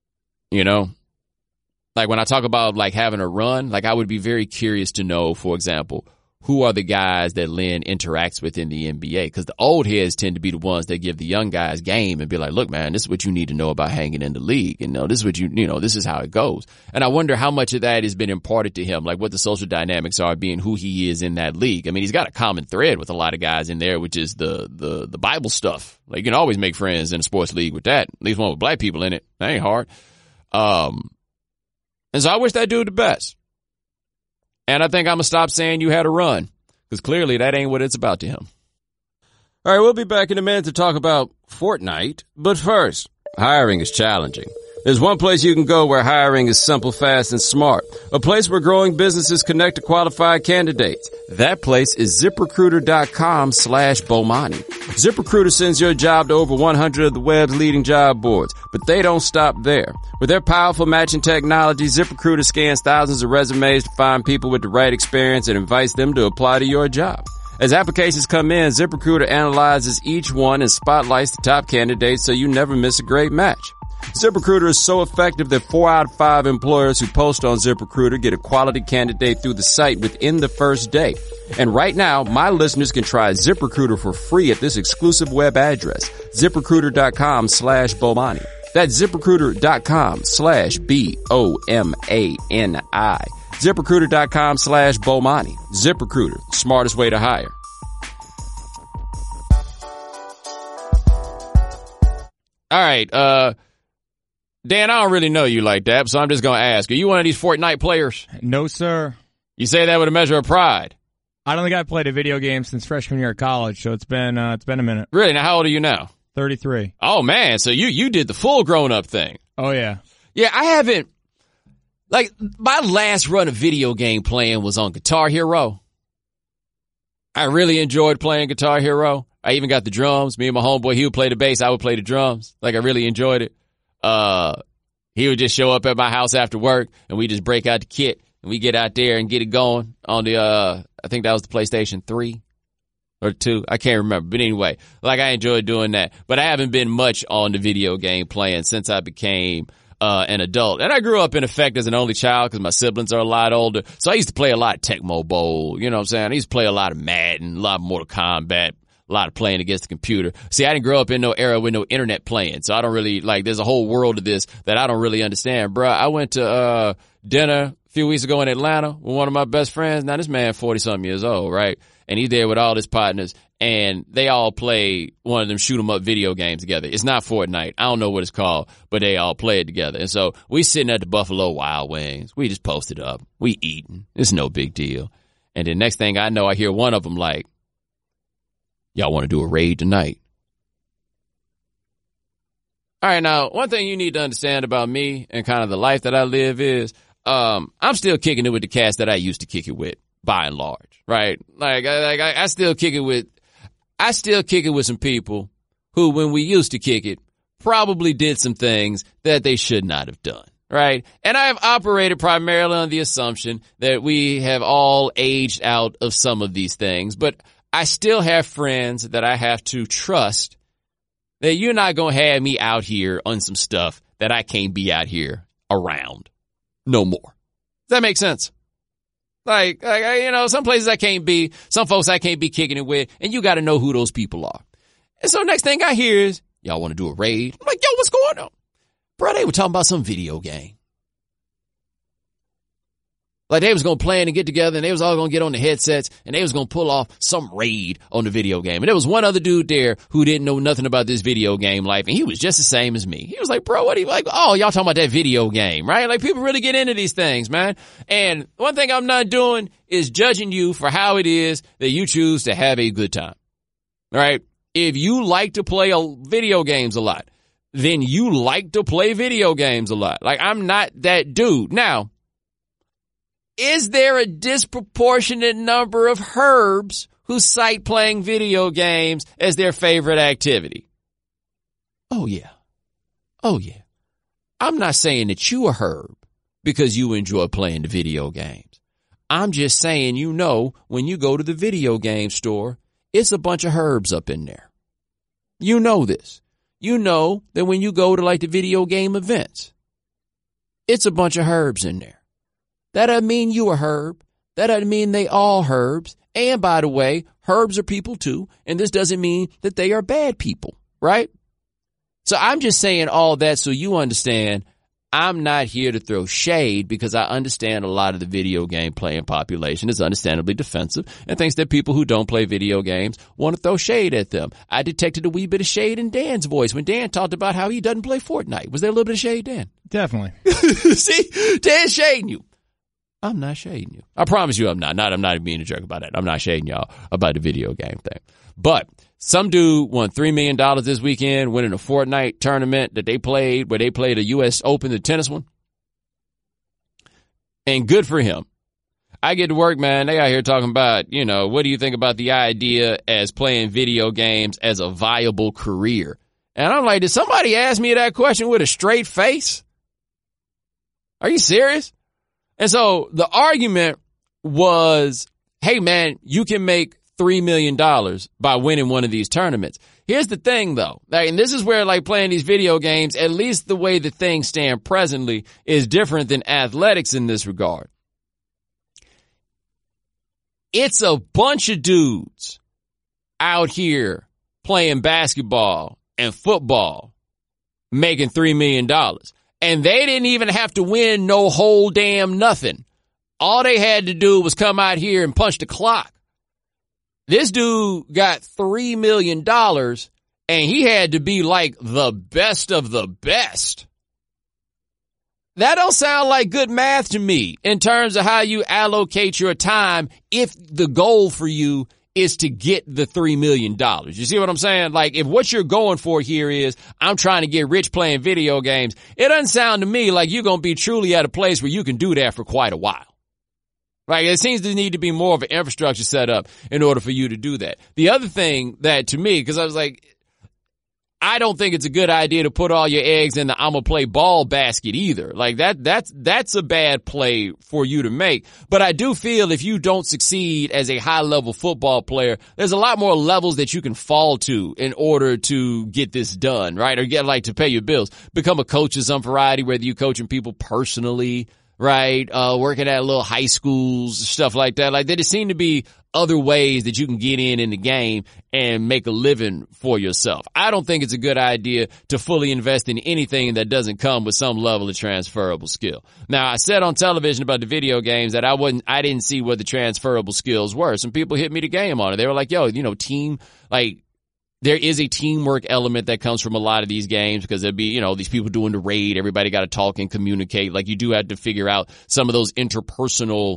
Like when I talk about like having a run, like I would be very curious to know, for example, who are the guys that Lynn interacts with in the NBA? Because the old heads tend to be the ones that give the young guys game and be like, look, man, this is what you need to know about hanging in the league. And this is what this is how it goes. And I wonder how much of that has been imparted to him, like what the social dynamics are being who he is in that league. I mean, he's got a common thread with a lot of guys in there, which is the Bible stuff. Like you can always make friends in a sports league with that. At least one with black people in it. That ain't hard. And so I wish that dude the best. And I think I'm going to stop saying you had a run because clearly that ain't what it's about to him. All right, we'll be back in a minute to talk about Fortnite. But first, hiring is challenging. There's one place you can go where hiring is simple, fast, and smart. A place where growing businesses connect to qualified candidates. That place is ZipRecruiter.com/Bomani. ZipRecruiter sends your job to over 100 of the web's leading job boards. But they don't stop there. With their powerful matching technology, ZipRecruiter scans thousands of resumes to find people with the right experience and invites them to apply to your job. As applications come in, ZipRecruiter analyzes each one and spotlights the top candidates so you never miss a great match. ZipRecruiter is so effective that 4 out of 5 employers who post on ZipRecruiter get a quality candidate through the site within the first day. And right now, my listeners can try ZipRecruiter for free at this exclusive web address, ZipRecruiter.com/Bomani. That's ZipRecruiter.com/BOMANI. ZipRecruiter.com/Bomani. ZipRecruiter, smartest way to hire. All right, Dan, I don't really know you like that, so I'm just going to ask. Are you one of these Fortnite players? No, sir. You say that with a measure of pride. I don't think I've played a video game since freshman year of college, so it's been a minute. Really? Now, how old are you now? 33. Oh, man, so you did the full grown-up thing. Oh, yeah. Yeah, I haven't. Like, my last run of video game playing was on Guitar Hero. I really enjoyed playing Guitar Hero. I even got the drums. Me and my homeboy, he would play the bass, I would play the drums. Like, I really enjoyed it. He would just show up at my house after work, and we just break out the kit, and we get out there and get it going on the, I think that was the PlayStation 3 or 2. I can't remember. But anyway, like I enjoyed doing that. But I haven't been much on the video game playing since I became an adult. And I grew up, in effect, as an only child because my siblings are a lot older. So I used to play a lot of Tecmo Bowl. You know what I'm saying? I used to play a lot of Madden, a lot of Mortal Kombat. A lot of playing against the computer. See, I didn't grow up in no era with no internet playing, so I don't really, like, there's a whole world of this that I don't really understand. Bruh, I went to dinner a few weeks ago in Atlanta with one of my best friends. Now, this man 40-something years old, right? And he's there with all his partners, and they all play one of them shoot-'em-up video games together. It's not Fortnite. I don't know what it's called, but they all play it together. And so we sitting at the Buffalo Wild Wings. We just posted up. We eating. It's no big deal. And then next thing I know, I hear one of them like, y'all want to do a raid tonight? All right, now, one thing you need to understand about me and kind of the life that I live is I'm still kicking it with the cats that I used to kick it with, by and large, right? I still kick it with some people who, when we used to kick it, probably did some things that they should not have done, right? And I have operated primarily on the assumption that we have all aged out of some of these things, but I still have friends that I have to trust that you're not going to have me out here on some stuff that I can't be out here around no more. Does that make sense? Like, some places I can't be, some folks I can't be kicking it with, and you got to know who those people are. And so next thing I hear is, y'all want to do a raid? I'm like, yo, what's going on? Bro, they were talking about some video game. Like they was going to plan and get together and they was all going to get on the headsets and they was going to pull off some raid on the video game. And there was one other dude there who didn't know nothing about this video game life. And he was just the same as me. He was like, bro, what are you like? Oh, y'all talking about that video game, right? Like people really get into these things, man. And one thing I'm not doing is judging you for how it is that you choose to have a good time. All right. If you like to play video games a lot, then you like to play video games a lot. Like I'm not that dude. Now, is there a disproportionate number of herbs who cite playing video games as their favorite activity? Oh, yeah. Oh, yeah. I'm not saying that you a herb because you enjoy playing the video games. I'm just saying, when you go to the video game store, it's a bunch of herbs up in there. You know this. You know that when you go to like the video game events, it's a bunch of herbs in there. That doesn't mean you a herb. That doesn't mean they all herbs. And by the way, herbs are people too. And this doesn't mean that they are bad people, right? So I'm just saying all that so you understand I'm not here to throw shade because I understand a lot of the video game playing population is understandably defensive and thinks that people who don't play video games want to throw shade at them. I detected a wee bit of shade in Dan's voice when Dan talked about how he doesn't play Fortnite. Was there a little bit of shade, Dan? Definitely. See, Dan's shading you. I'm not shading you. I promise you I'm not. I'm not being a jerk about it. I'm not shading y'all about the video game thing. But some dude won $3 million this weekend winning a Fortnite tournament that they played where they played a U.S. Open, the tennis one. And good for him. I get to work, man. They out here talking about, what do you think about the idea as playing video games as a viable career? And I'm like, did somebody ask me that question with a straight face? Are you serious? And so the argument was, hey, man, you can make $3 million by winning one of these tournaments. Here's the thing, though. And this is where, like, playing these video games, at least the way that things stand presently, is different than athletics in this regard. It's a bunch of dudes out here playing basketball and football making $3 million. And they didn't even have to win no whole damn nothing. All they had to do was come out here and punch the clock. This dude got $3 million and he had to be like the best of the best. That don't sound like good math to me in terms of how you allocate your time if the goal for you is to get the $3 million. You see what I'm saying? Like, if what you're going for here is, I'm trying to get rich playing video games, it doesn't sound to me like you're going to be truly at a place where you can do that for quite a while. Right? It seems to need to be more of an infrastructure set up in order for you to do that. The other thing that to me, because I was like, I don't think it's a good idea to put all your eggs in the I'm gonna play ball basket either. Like that's a bad play for you to make. But I do feel if you don't succeed as a high level football player, there's a lot more levels that you can fall to in order to get this done, right? Or get like to pay your bills. Become a coach of some variety, whether you're coaching people personally, right? Working at little high schools, stuff like that. Like there just seem to be other ways that you can get in the game and make a living for yourself. I don't think it's a good idea to fully invest in anything that doesn't come with some level of transferable skill. Now, I said on television about the video games that I didn't see what the transferable skills were. Some people hit me the game on it. They were like, yo, team, like, there is a teamwork element that comes from a lot of these games because there'd be, these people doing the raid. Everybody got to talk and communicate. Like you do have to figure out some of those interpersonal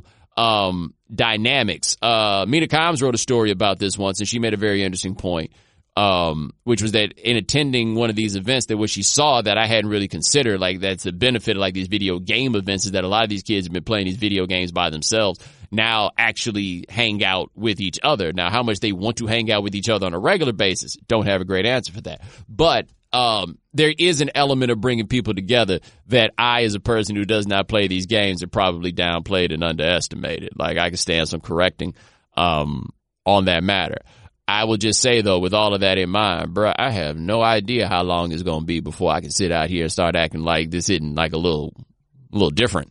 dynamics. Mina Kimes wrote a story about this once and she made a very interesting point, which was that in attending one of these events that what she saw that I hadn't really considered, like that's the benefit of like these video game events is that a lot of these kids have been playing these video games by themselves now actually hang out with each other. Now, how much they want to hang out with each other on a regular basis, don't have a great answer for that. But there is an element of bringing people together that I, as a person who does not play these games, have probably downplayed and underestimated. Like I can stand some correcting on that matter. I will just say, though, with all of that in mind, bro, I have no idea how long it's going to be before I can sit out here and start acting like this isn't like a little different.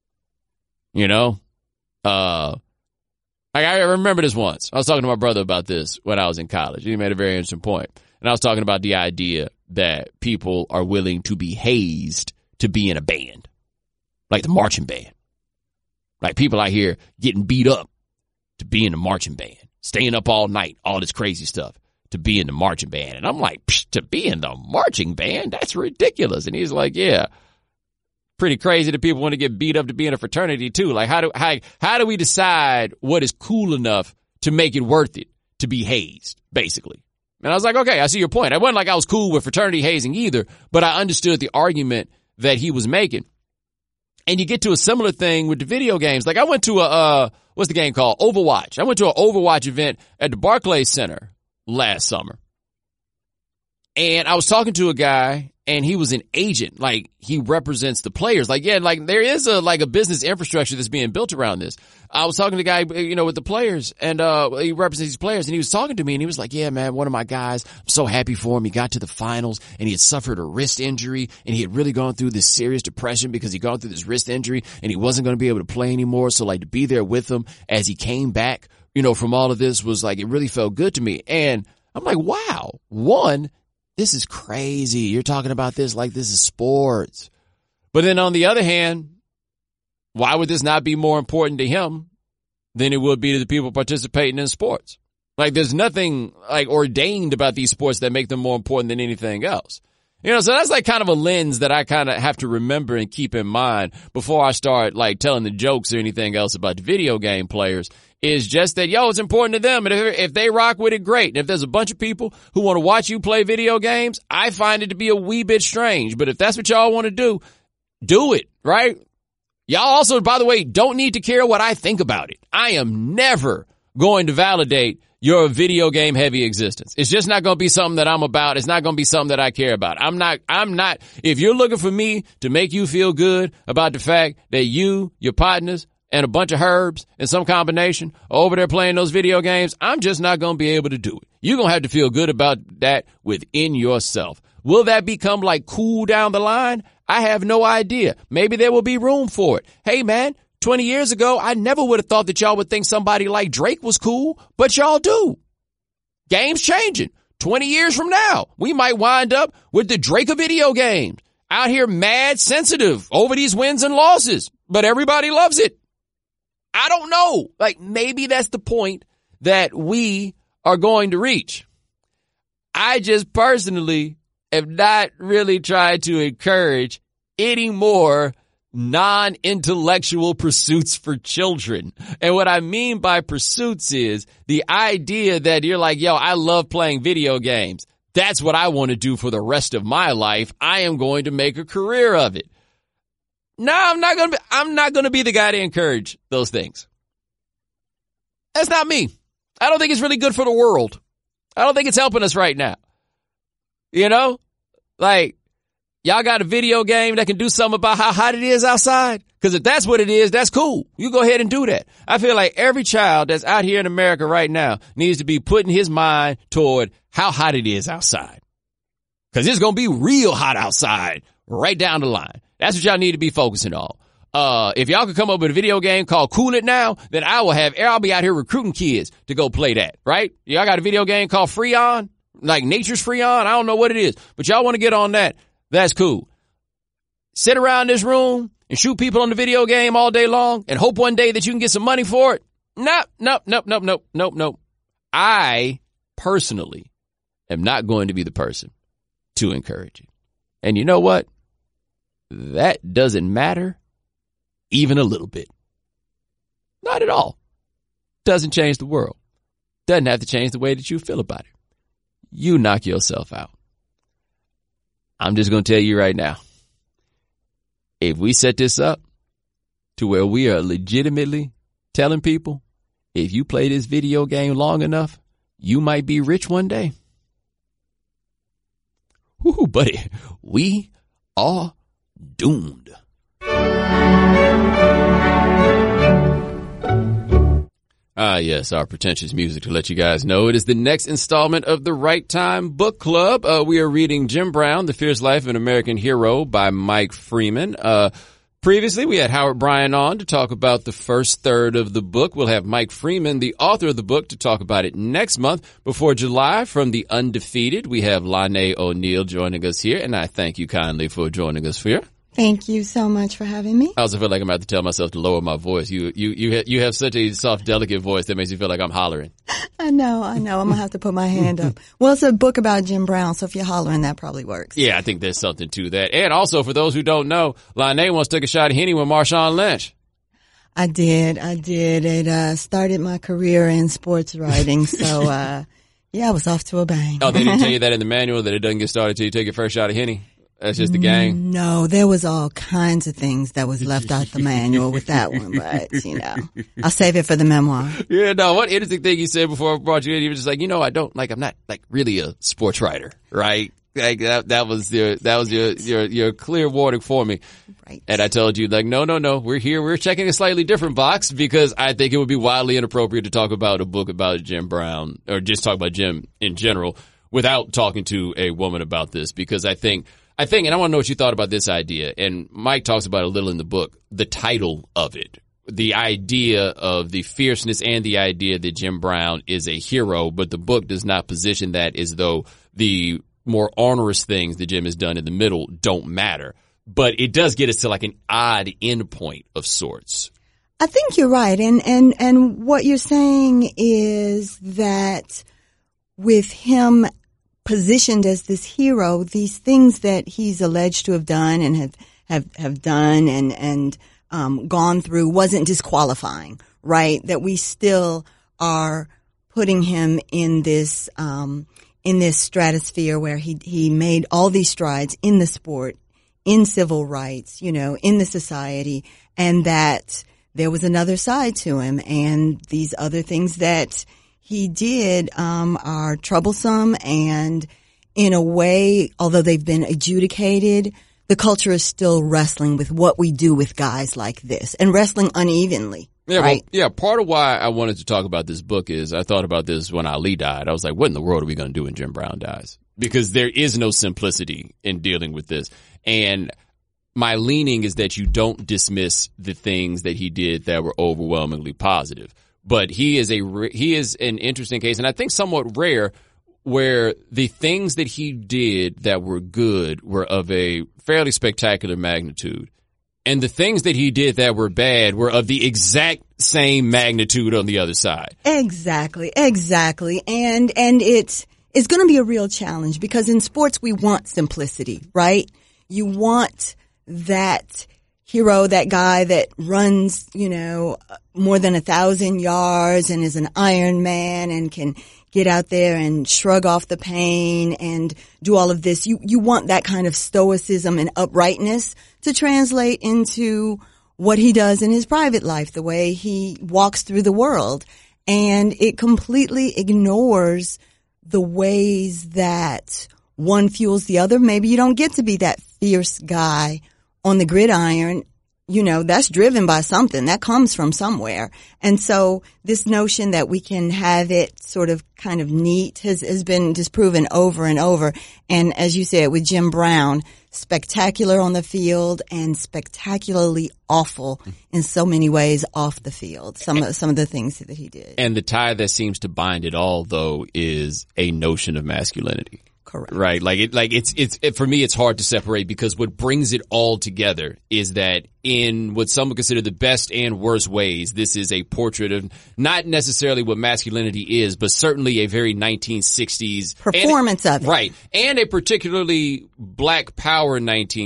Like I remember this once. I was talking to my brother about this when I was in college. He made a very interesting point. And I was talking about the idea that people are willing to be hazed to be in a band, like the marching band. Like people out here getting beat up to be in the marching band, staying up all night, all this crazy stuff to be in the marching band. And I'm like, to be in the marching band? That's ridiculous. And he's like, yeah, pretty crazy that people want to get beat up to be in a fraternity too. Like how do we decide what is cool enough to make it worth it to be hazed, basically? And I was like, okay, I see your point. It wasn't like I was cool with fraternity hazing either, but I understood the argument that he was making. And you get to a similar thing with the video games. Like I went to what's the game called? Overwatch. I went to an Overwatch event at the Barclays Center last summer. And I was talking to a guy and he was an agent. Like he represents the players. Like, yeah, like there is a business infrastructure that's being built around this. I was talking to the guy, with the players and, he represents these players and he was talking to me and he was like, yeah, man, one of my guys, I'm so happy for him. He got to the finals and he had suffered a wrist injury and he had really gone through this serious depression because he'd gone through this wrist injury and he wasn't going to be able to play anymore. So like to be there with him as he came back, from all of this was like, it really felt good to me. And I'm like, wow, this is crazy. You're talking about this like this is sports. But then on the other hand, why would this not be more important to him than it would be to the people participating in sports? Like there's nothing like ordained about these sports that make them more important than anything else. So that's like kind of a lens that I kind of have to remember and keep in mind before I start like telling the jokes or anything else about the video game players. Is just that, it's important to them. And if they rock with it, great. And if there's a bunch of people who want to watch you play video games, I find it to be a wee bit strange. But if that's what y'all want to do it, right? Y'all also, by the way, don't need to care what I think about it. I am never going to validate your video game heavy existence. It's just not going to be something that I'm about. It's not going to be something that I care about. I'm not, if you're looking for me to make you feel good about the fact that you, your partners, and a bunch of herbs and some combination over there playing those video games, I'm just not going to be able to do it. You're going to have to feel good about that within yourself. Will that become like cool down the line? I have no idea. Maybe there will be room for it. Hey man, 20 years ago, I never would have thought that y'all would think somebody like Drake was cool, but y'all do. Game's changing. 20 years from now, we might wind up with the Drake of video games. Out here mad sensitive over these wins and losses, but everybody loves it. I don't know. Like maybe that's the point that we are going to reach. I just personally am not really trying to encourage any more non-intellectual pursuits for children. And what I mean by pursuits is the idea that you're like, I love playing video games. That's what I want to do for the rest of my life. I am going to make a career of it. No, I'm not going to be the guy to encourage those things. That's not me. I don't think it's really good for the world. I don't think it's helping us right now. Like y'all got a video game that can do something about how hot it is outside. Cause if that's what it is, that's cool. You go ahead and do that. I feel like every child that's out here in America right now needs to be putting his mind toward how hot it is outside. Cause it's going to be real hot outside right down the line. That's what y'all need to be focusing on. If y'all could come up with a video game called Cool It Now, then I'll be out here recruiting kids to go play that, right? Y'all got a video game called Freon, like Nature's Freon. I don't know what it is, but y'all want to get on that. That's cool. Sit around this room and shoot people on the video game all day long and hope one day that you can get some money for it. Nope. I personally am not going to be the person to encourage it. And you know what? That doesn't matter even a little bit. Not at all. Doesn't change the world. Doesn't have to change the way that you feel about it. You knock yourself out. I'm just going to tell you right now. If we set this up to where we are legitimately telling people, if you play this video game long enough, you might be rich one day. Whoo, buddy, we are doomed. Yes, our pretentious music to let you guys know it is the next installment of the Right Time Book Club. We are reading Jim Brown, The Fierce Life of an American Hero by Mike Freeman. Previously, we had Howard Bryan on to talk about the first third of the book. We'll have Mike Freeman, the author of the book, to talk about it next month. Before July, from The Undefeated, we have Lanae O'Neill joining us here, and I thank you kindly for joining us here. Thank you so much for having me. I also feel like I'm about to tell myself to lower my voice. You have such a soft, delicate voice that makes you feel like I'm hollering. I know. I'm going to have to put my hand up. Well, it's a book about Jim Brown, so if you're hollering, that probably works. Yeah, I think there's something to that. And also, for those who don't know, Lanae once took a shot at Henny with Marshawn Lynch. I did. It started my career in sports writing, so yeah, I was off to a bang. Oh, they didn't tell you that in the manual, that it doesn't get started till you take your first shot at Henny? That's just the gang? No, there was all kinds of things that was left out the manual with that one, but, I'll save it for the memoir. Yeah, no, one interesting thing you said before I brought you in, you were just like, I'm not really a sports writer, right? Like that was your clear warning for me. Right. And I told you, like, no, we're here, we're checking a slightly different box because I think it would be wildly inappropriate to talk about a book about Jim Brown or just talk about Jim in general without talking to a woman about this, because I think, and I want to know what you thought about this idea, and Mike talks about it a little in the book, the title of it, the idea of the fierceness and the idea that Jim Brown is a hero, but the book does not position that as though the more onerous things that Jim has done in the middle don't matter. But it does get us to like an odd endpoint of sorts. I think you're right. And what you're saying is that with him positioned as this hero, these things that he's alleged to have done and have done and gone through wasn't disqualifying, right? That we still are putting him in this stratosphere where he made all these strides in the sport, in civil rights, in the society, and that there was another side to him, and these other things that he did are troublesome, and in a way, although they've been adjudicated, the culture is still wrestling with what we do with guys like this, and wrestling unevenly. Yeah, right? Well, yeah. Part of why I wanted to talk about this book is I thought about this when Ali died. I was like, what in the world are we going to do when Jim Brown dies? Because there is no simplicity in dealing with this. And my leaning is that you don't dismiss the things that he did that were overwhelmingly positive. But he is an interesting case, and I think somewhat rare, where the things that he did that were good were of a fairly spectacular magnitude. And the things that he did that were bad were of the exact same magnitude on the other side. Exactly. And it's going to be a real challenge because in sports we want simplicity, right? You want that hero, that guy that runs, more than 1,000 yards and is an Iron Man and can get out there and shrug off the pain and do all of this. You want that kind of stoicism and uprightness to translate into what he does in his private life, the way he walks through the world. And it completely ignores the ways that one fuels the other. Maybe you don't get to be that fierce guy on the gridiron. That's driven by something that comes from somewhere. And so this notion that we can have it sort of kind of neat has been disproven over and over. And as you said, with Jim Brown, spectacular on the field and spectacularly awful in so many ways off the field. Some of the things that he did. And the tie that seems to bind it all, though, is a notion of masculinity. Correct. Right. It's for me, it's hard to separate because what brings it all together is that in what some would consider the best and worst ways, this is a portrait of not necessarily what masculinity is, but certainly a very 1960s performance of it. Right. And a particularly Black Power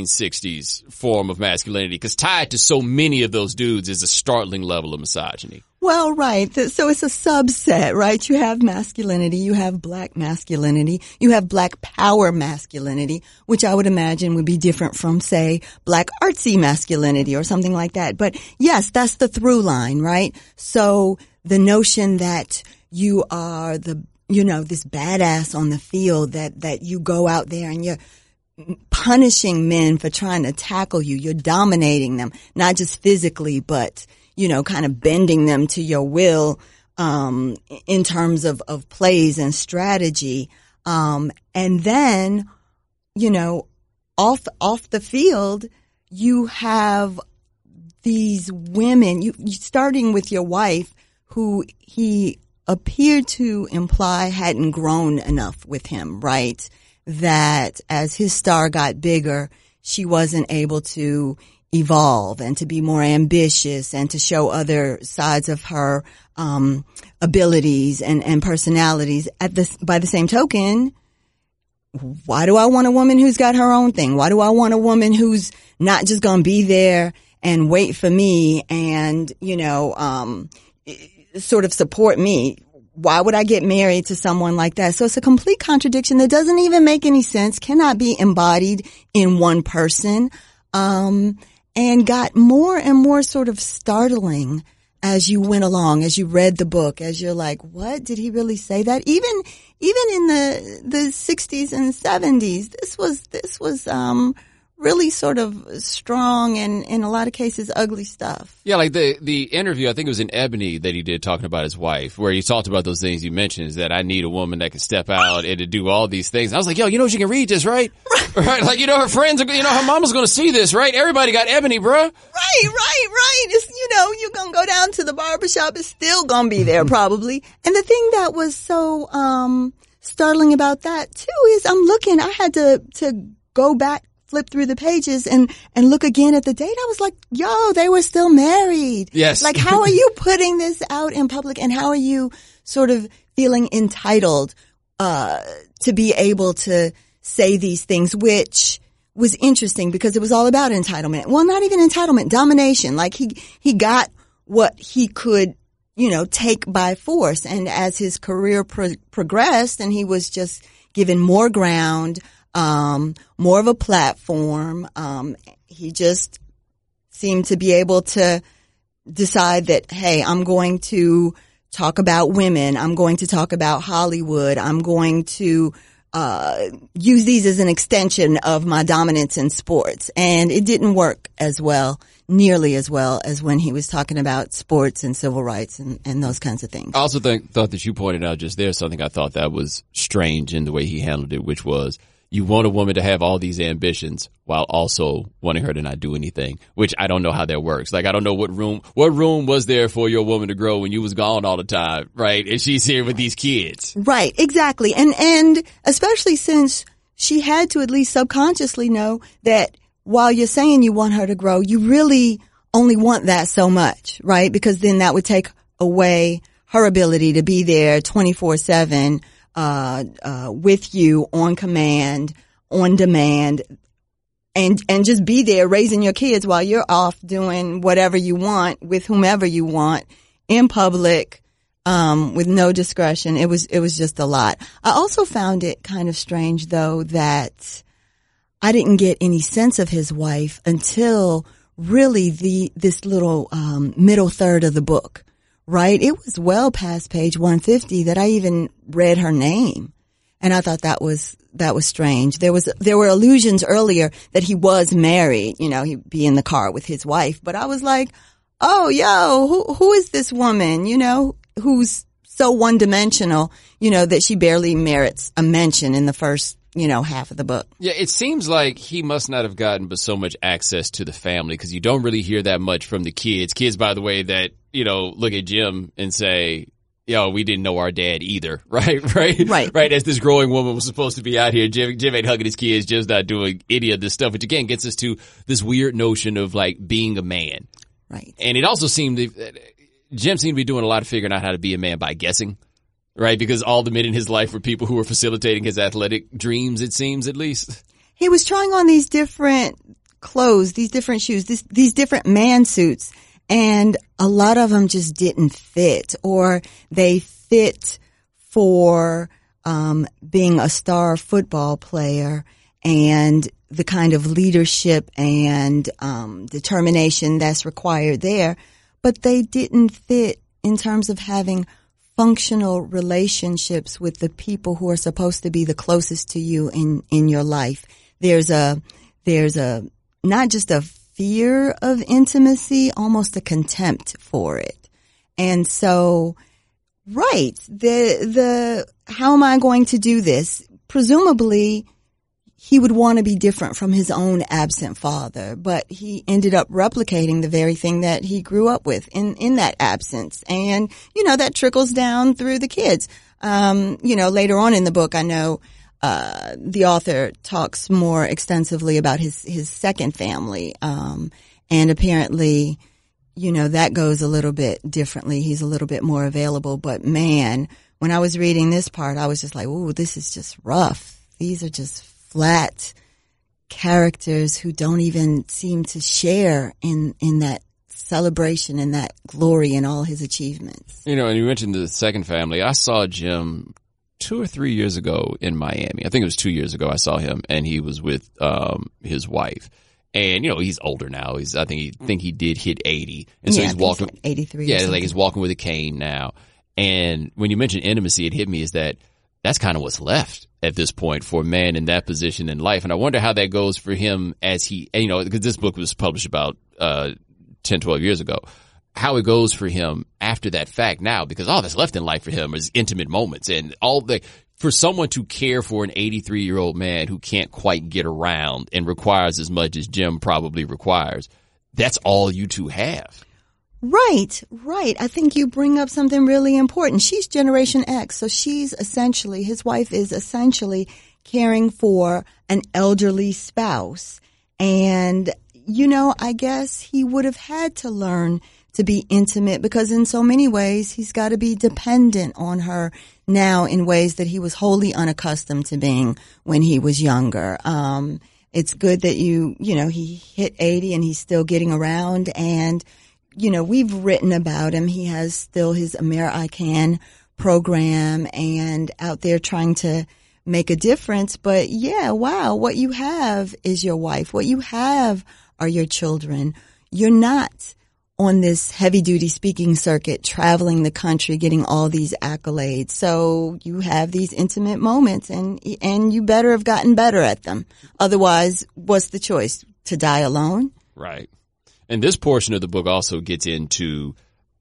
1960s form of masculinity, because tied to so many of those dudes is a startling level of misogyny. Well, right. So it's a subset, right? You have masculinity, you have Black masculinity, you have Black Power masculinity, which I would imagine would be different from, say, Black artsy masculinity or something like that. But yes, that's the through line, right? So the notion that you are this badass on the field, that you go out there and you're punishing men for trying to tackle you, you're dominating them, not just physically, but kind of bending them to your will, in terms of plays and strategy. And then, off the field, you have these women, you starting with your wife, who he appeared to imply hadn't grown enough with him, right? That as his star got bigger, she wasn't able to evolve and to be more ambitious and to show other sides of her abilities and personalities. By the same token, why do I want a woman who's got her own thing? Why do I want a woman who's not just going to be there and wait for me and, sort of support me? Why would I get married to someone like that? So it's a complete contradiction that doesn't even make any sense, cannot be embodied in one person, and got more and more sort of startling as you went along, as you read the book, as you're like, what? Did he really say that? Even in the 60s and 70s, this was really sort of strong and in a lot of cases ugly stuff. Yeah, like the interview, I think it was in Ebony that he did talking about his wife, where he talked about those things you mentioned, is that I need a woman that can step out and to do all these things. I was like, yo, she can read this, right? Right. Like, her friends, her mama's going to see this, right? Everybody got Ebony, bruh. Right. It's, you're going to go down to the barbershop. It's still going to be there probably. And the thing that was so, startling about that too is I had to go back, flip through the pages and look again at the date. I was like, yo, they were still married. Yes. Like, how are you putting this out in public and how are you sort of feeling entitled, to be able to say these things, which was interesting because it was all about entitlement. Well, not even entitlement, domination. Like he got what he could, take by force. And as his career progressed and he was just given more ground, more of a platform. He just seemed to be able to decide that, hey, I'm going to talk about women. I'm going to talk about Hollywood. I'm going to, use these as an extension of my dominance in sports. And it didn't work nearly as well as when he was talking about sports and civil rights and those kinds of things. I also thought that you pointed out just there something I thought that was strange in the way he handled it, which was, you want a woman to have all these ambitions while also wanting her to not do anything, which I don't know how that works. Like, I don't know what room was there for your woman to grow when you was gone all the time, right? And she's here with these kids. Right, exactly. And especially since she had to at least subconsciously know that while you're saying you want her to grow, you really only want that so much, right? Because then that would take away her ability to be there 24/7, with you on command, on demand, and just be there raising your kids while you're off doing whatever you want with whomever you want in public, with no discretion. It was just a lot. I also found it kind of strange though that I didn't get any sense of his wife until really this little, middle third of the book. Right? It was well past page 150 that I even read her name. And I thought that was strange. There were allusions earlier that he was married, he'd be in the car with his wife. But I was like, oh, yo, who is this woman, who's so one dimensional, that she barely merits a mention in the first, half of the book. Yeah, it seems like he must not have gotten but so much access to the family because you don't really hear that much from the kids. Kids, by the way, that, look at Jim and say, yo, we didn't know our dad either, right? Right. As this growing woman was supposed to be out here, Jim ain't hugging his kids, Jim's not doing any of this stuff, which again gets us to this weird notion of like being a man. Right. And it also seemed Jim seemed to be doing a lot of figuring out how to be a man by guessing. Right, because all the men in his life were people who were facilitating his athletic dreams, it seems, at least. He was trying on these different clothes, these different shoes, these different man suits, and a lot of them just didn't fit, or they fit for being a star football player and the kind of leadership and determination that's required there, but they didn't fit in terms of having functional relationships with the people who are supposed to be the closest to you in your life. There's a not just a fear of intimacy, almost a contempt for it. And so, right, how am I going to do this? Presumably, he would want to be different from his own absent father, but he ended up replicating the very thing that he grew up with in that absence. And, that trickles down through the kids. Later on in the book, I know, the author talks more extensively about his second family. And apparently, that goes a little bit differently. He's a little bit more available. But man, when I was reading this part, I was just like, ooh, this is just rough. These are just flat characters who don't even seem to share in that celebration and that glory in all his achievements. And you mentioned the second family. I saw Jim 2 or 3 years ago in Miami. I think it was 2 years ago I saw him, and he was with his wife. And he's older now. I think he did hit 80, and so he's walking 83. Yeah, like he's walking with a cane now. And when you mentioned intimacy, it hit me is that's kind of what's left at this point for a man in that position in life. And I wonder how that goes for him as because this book was published about 10, 12 years ago, how it goes for him after that fact now, because all that's left in life for him is intimate moments and for someone to care for an 83-year-old man who can't quite get around and requires as much as Jim probably requires, that's all you two have. Right. I think you bring up something really important. She's Generation X, so his wife is essentially caring for an elderly spouse. And, I guess he would have had to learn to be intimate because in so many ways he's got to be dependent on her now in ways that he was wholly unaccustomed to being when he was younger. It's good that he hit 80 and he's still getting around, and we've written about him. He has still his AmeriCan program and out there trying to make a difference. But yeah, wow, what you have is your wife. What you have are your children. You're not on this heavy-duty speaking circuit, traveling the country, getting all these accolades. So you have these intimate moments, and you better have gotten better at them. Otherwise, what's the choice? To die alone? Right. And this portion of the book also gets into,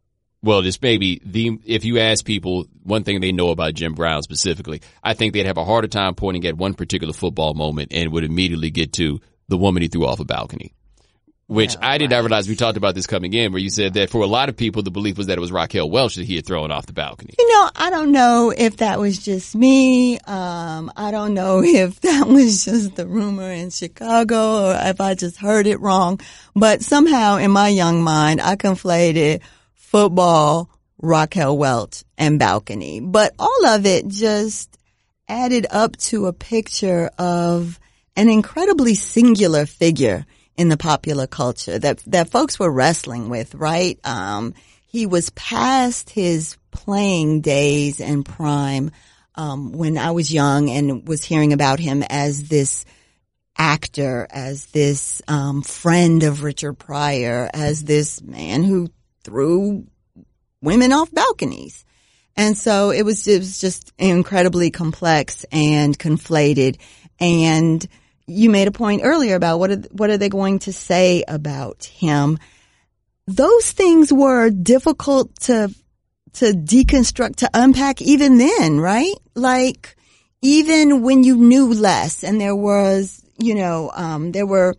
if you ask people one thing they know about Jim Brown specifically, I think they'd have a harder time pointing at one particular football moment and would immediately get to the woman he threw off a balcony. Which I did not realize, we talked about this coming in, where you said that for a lot of people, the belief was that it was Raquel Welch that he had thrown off the balcony. I don't know if that was just me. I don't know if that was just the rumor in Chicago or if I just heard it wrong. But somehow in my young mind, I conflated football, Raquel Welch, and balcony. But all of it just added up to a picture of an incredibly singular figure in the popular culture that folks were wrestling with, right? He was past his playing days and prime, when I was young and was hearing about him as this actor, as this, friend of Richard Pryor, as this man who threw women off balconies. And so it was just incredibly complex and conflated. And you made a point earlier about what are they going to say about him. Those things were difficult to deconstruct, to unpack even then, right? Like, even when you knew less and there was, there were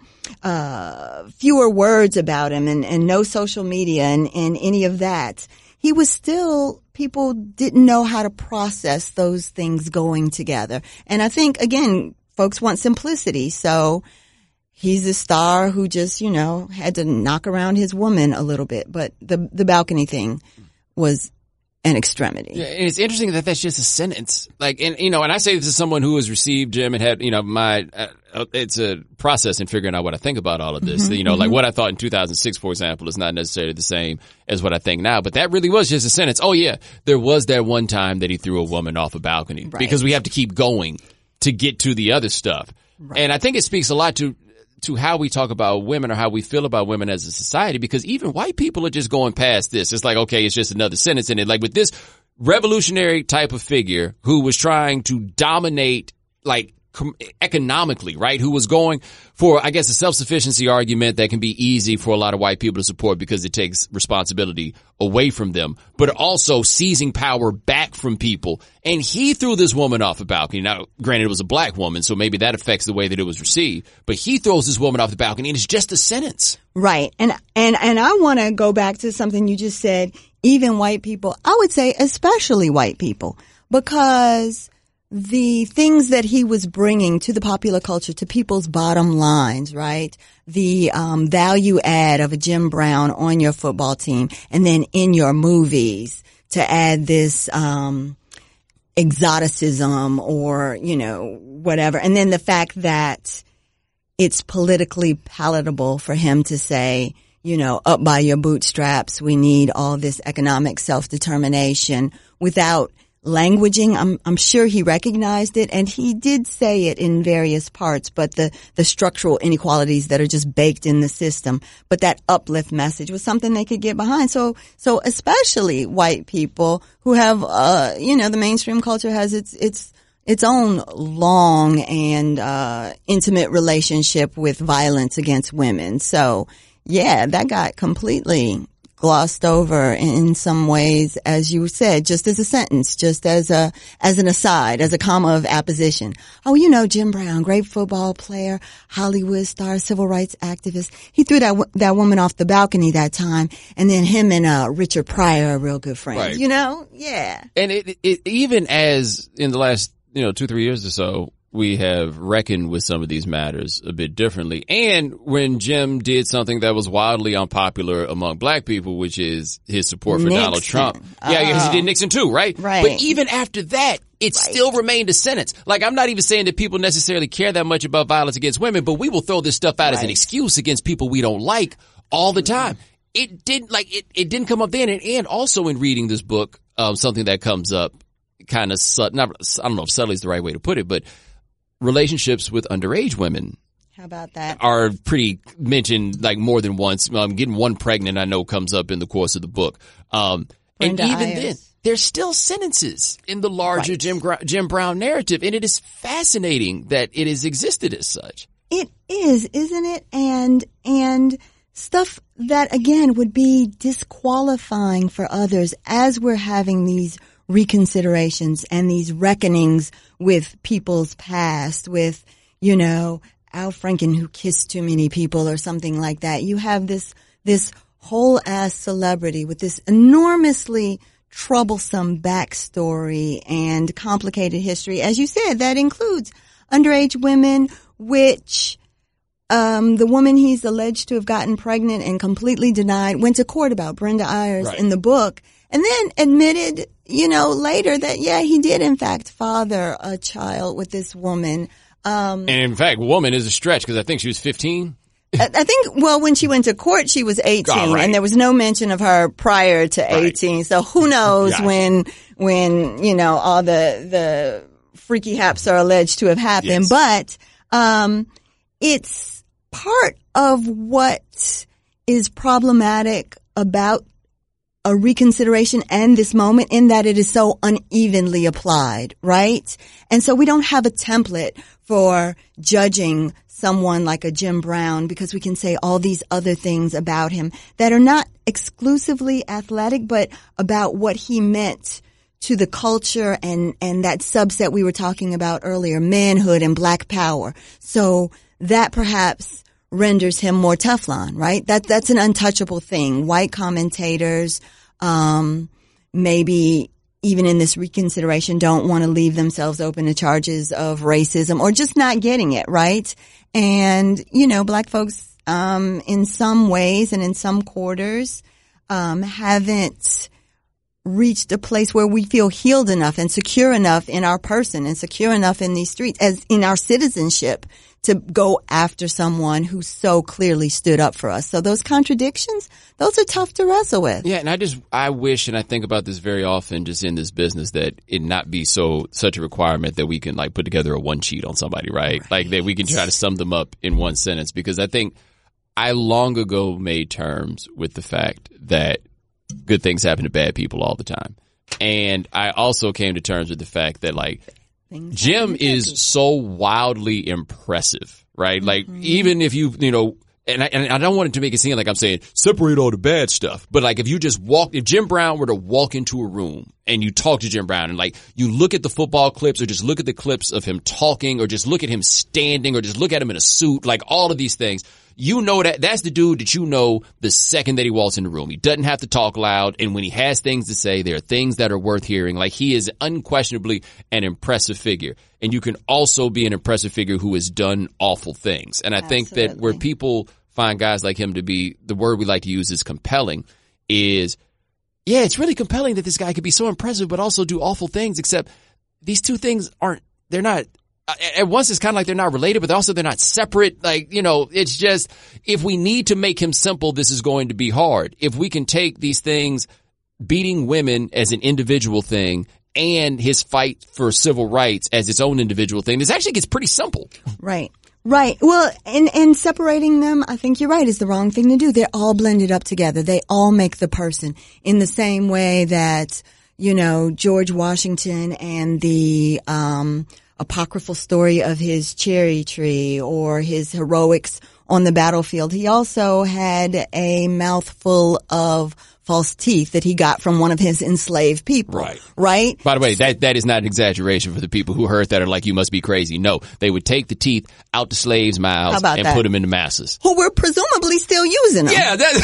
fewer words about him and no social media and any of that, he was still, people didn't know how to process those things going together. And I think, again, folks want simplicity, so he's a star who just, had to knock around his woman a little bit. But the balcony thing was an extremity. Yeah, and it's interesting that that's just a sentence. And I say this as someone who has received Jim and had, it's a process in figuring out what I think about all of this. Like what I thought in 2006, for example, is not necessarily the same as what I think now. But that really was just a sentence. Oh yeah, there was that one time that he threw a woman off a balcony. Right. Because we have to keep going to get to the other stuff. Right. And I think it speaks a lot to how we talk about women or how we feel about women as a society, because even white people are just going past this. It's like, okay, it's just another sentence in it. Like with this revolutionary type of figure who was trying to dominate, economically, right? Who was going for, I guess, a self-sufficiency argument that can be easy for a lot of white people to support because it takes responsibility away from them, but also seizing power back from people. And he threw this woman off a balcony. Now, granted, it was a black woman, so maybe that affects the way that it was received, but he throws this woman off the balcony and it's just a sentence. Right. And I want to go back to something you just said, even white people, I would say especially white people, because the things that he was bringing to the popular culture, to people's bottom lines, right? The value add of a Jim Brown on your football team, and then in your movies to add this exoticism or, whatever. And then the fact that it's politically palatable for him to say, up by your bootstraps, we need all this economic self-determination without languaging. I'm sure he recognized it, and he did say it in various parts, but the structural inequalities that are just baked in the system. But that uplift message was something they could get behind. So especially white people who have, the mainstream culture has its own long and intimate relationship with violence against women. So yeah, that got completely glossed over in some ways, as you said, just as a sentence, just as an aside, as a comma of apposition. Oh, Jim Brown, great football player, Hollywood star, civil rights activist. He threw that woman off the balcony that time, and then him and Richard Pryor are real good friends. Right. Yeah. And it even as in the last 2-3 years or so, we have reckoned with some of these matters a bit differently. And when Jim did something that was wildly unpopular among black people, which is his support for Nixon. Donald Trump. Yeah, because he did Nixon too, right? Right. But even after that, it still remained a sentence. Like, I'm not even saying that people necessarily care that much about violence against women, but we will throw this stuff out as an excuse against people we don't like all the time. It didn't come up then. And also in reading this book, something that comes up kind of, I don't know if subtly is the right way to put it, but relationships with underage women. How about that? Are pretty mentioned like more than once. Getting one pregnant, I know, comes up in the course of the book. And even then, there's still sentences in the larger Jim Brown narrative. And it is fascinating that it has existed as such. It is, isn't it? And stuff that, again, would be disqualifying for others as we're having these reconsiderations and these reckonings with people's past, with, Al Franken who kissed too many people or something like that. You have this whole ass celebrity with this enormously troublesome backstory and complicated history. As you said, that includes underage women, which the woman he's alleged to have gotten pregnant and completely denied, went to court about, Brenda Ayers, in the book, and then admitted, later that, he did in fact father a child with this woman. And in fact, woman is a stretch because I think she was 15. I think, when she went to court, she was 18, and there was no mention of her prior to 18. So who knows when all the freaky haps are alleged to have happened. Yes. But, it's part of what is problematic about a reconsideration and this moment, in that it is so unevenly applied, right? And so we don't have a template for judging someone like a Jim Brown, because we can say all these other things about him that are not exclusively athletic, but about what he meant to the culture and that subset we were talking about earlier, manhood and black power. So that perhaps renders him more Teflon, right? That's an untouchable thing. White commentators, maybe even in this reconsideration, don't want to leave themselves open to charges of racism or just not getting it, right? And, black folks, in some ways and in some quarters, haven't reached a place where we feel healed enough and secure enough in our person and secure enough in these streets, as in our citizenship, to go after someone who so clearly stood up for us. So those contradictions, those are tough to wrestle with. Yeah, and I wish, and I think about this very often just in this business, that it not be such a requirement that we can put together a one sheet on somebody, right? Like that we can try to sum them up in one sentence, because I think I long ago made terms with the fact that good things happen to bad people all the time. And I also came to terms with the fact that Jim is so wildly impressive, right? Mm-hmm. Even if and I don't want it to make it seem like I'm saying separate all the bad stuff, but if you just if Jim Brown were to walk into a room and you talk to Jim Brown and you look at the football clips or just look at the clips of him talking or just look at him standing or just look at him in a suit, all of these things, you know that's the dude that you know the second that he walks in the room. He doesn't have to talk loud, and when he has things to say, there are things that are worth hearing. Like, he is unquestionably an impressive figure. And you can also be an impressive figure who has done awful things. And I think that where people find guys like him to be, the word we like to use is compelling, is, yeah, it's really compelling that this guy could be so impressive but also do awful things, except these two things they're not, at once it's kind of like they're not related, but also they're not separate. Like, you know, it's just, if we need to make him simple, this is going to be hard. If we can take these things, beating women as an individual thing and his fight for civil rights as its own individual thing, this actually gets pretty simple. Right. Right. Well, and separating them, I think you're right, is the wrong thing to do. They're all blended up together. They all make the person, in the same way that, you know, George Washington and the apocryphal story of his cherry tree or his heroics on the battlefield. He also had a mouthful of false teeth that he got from one of his enslaved people. Right. Right? By the way, that is not an exaggeration for the people who heard that are like, you must be crazy. No, they would take the teeth out the slaves' mouths and put them in the masses. Who were presumably still using them. Yeah, that's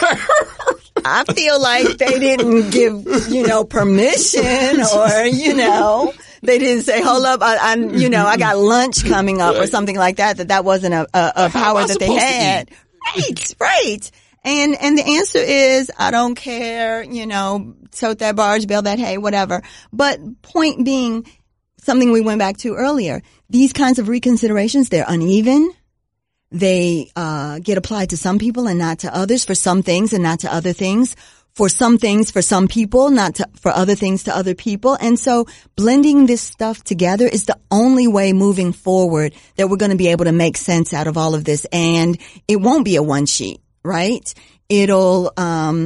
I feel like they didn't give, you know, permission, or, you know, they didn't say, hold up, I got lunch coming up or something like that, that wasn't a power that they had. Right. And the answer is, I don't care, you know, tote that barge, bale that hay, whatever. But point being, something we went back to earlier, these kinds of reconsiderations, they're uneven. They get applied to some people and not to others, for some things and not to other things, for some things for some people, not for other things to other people. And so blending this stuff together is the only way moving forward that we're going to be able to make sense out of all of this. And it won't be a one sheet. Right? There'll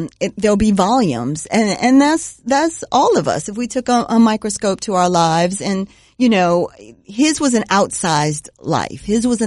be volumes, and that's all of us. If we took a microscope to our lives, and, you know, his was an outsized life. His was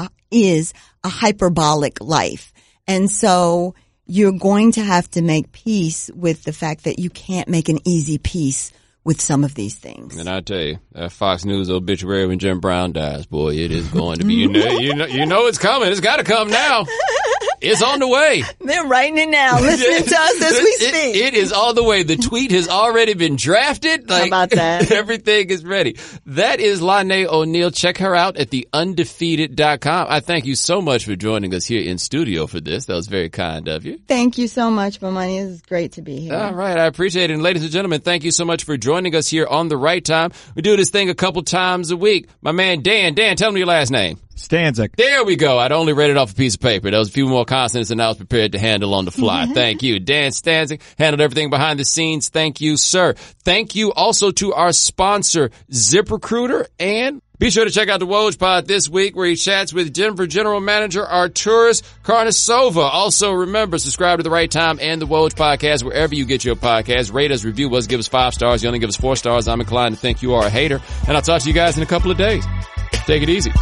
is a hyperbolic life. And so you're going to have to make peace with the fact that you can't make an easy peace with some of these things. And I tell you, that Fox News obituary when Jim Brown dies, boy, it is going to be, you know it's coming. It's got to come now. It's on the way. They're writing it now, listening to us as we speak. It is on the way. The tweet has already been drafted. How about that? Everything is ready. That is Lanae O'Neal. Check her out at theundefeated.com. I thank you so much for joining us here in studio for this. That was very kind of you. Thank you so much, Bomani. It's great to be here. All right. I appreciate it. And ladies and gentlemen, thank you so much for joining us here on The Right Time. We do this thing a couple times a week. My man, Dan, tell me your last name. Stanzik. There we go. I'd only read it off a piece of paper. There was a few more consonants than I was prepared to handle on the fly. Thank you. Dan Stanzik handled everything behind the scenes. Thank you, sir. Thank you also to our sponsor, ZipRecruiter, and be sure to check out the Woj Pod this week, where he chats with Denver General Manager Arturas Karnisova. Also, remember, subscribe to The Right Time and the Woj Podcast wherever you get your podcasts. Rate us, review us, give us 5 stars. You only give us 4 stars, I'm inclined to think you are a hater. And I'll talk to you guys in a couple of days. Take it easy.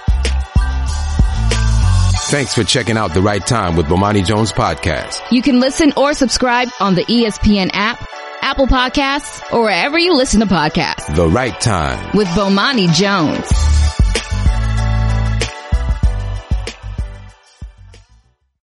Thanks for checking out The Right Time with Bomani Jones podcast. You can listen or subscribe on the ESPN app, Apple Podcasts, or wherever you listen to podcasts. The Right Time with Bomani Jones.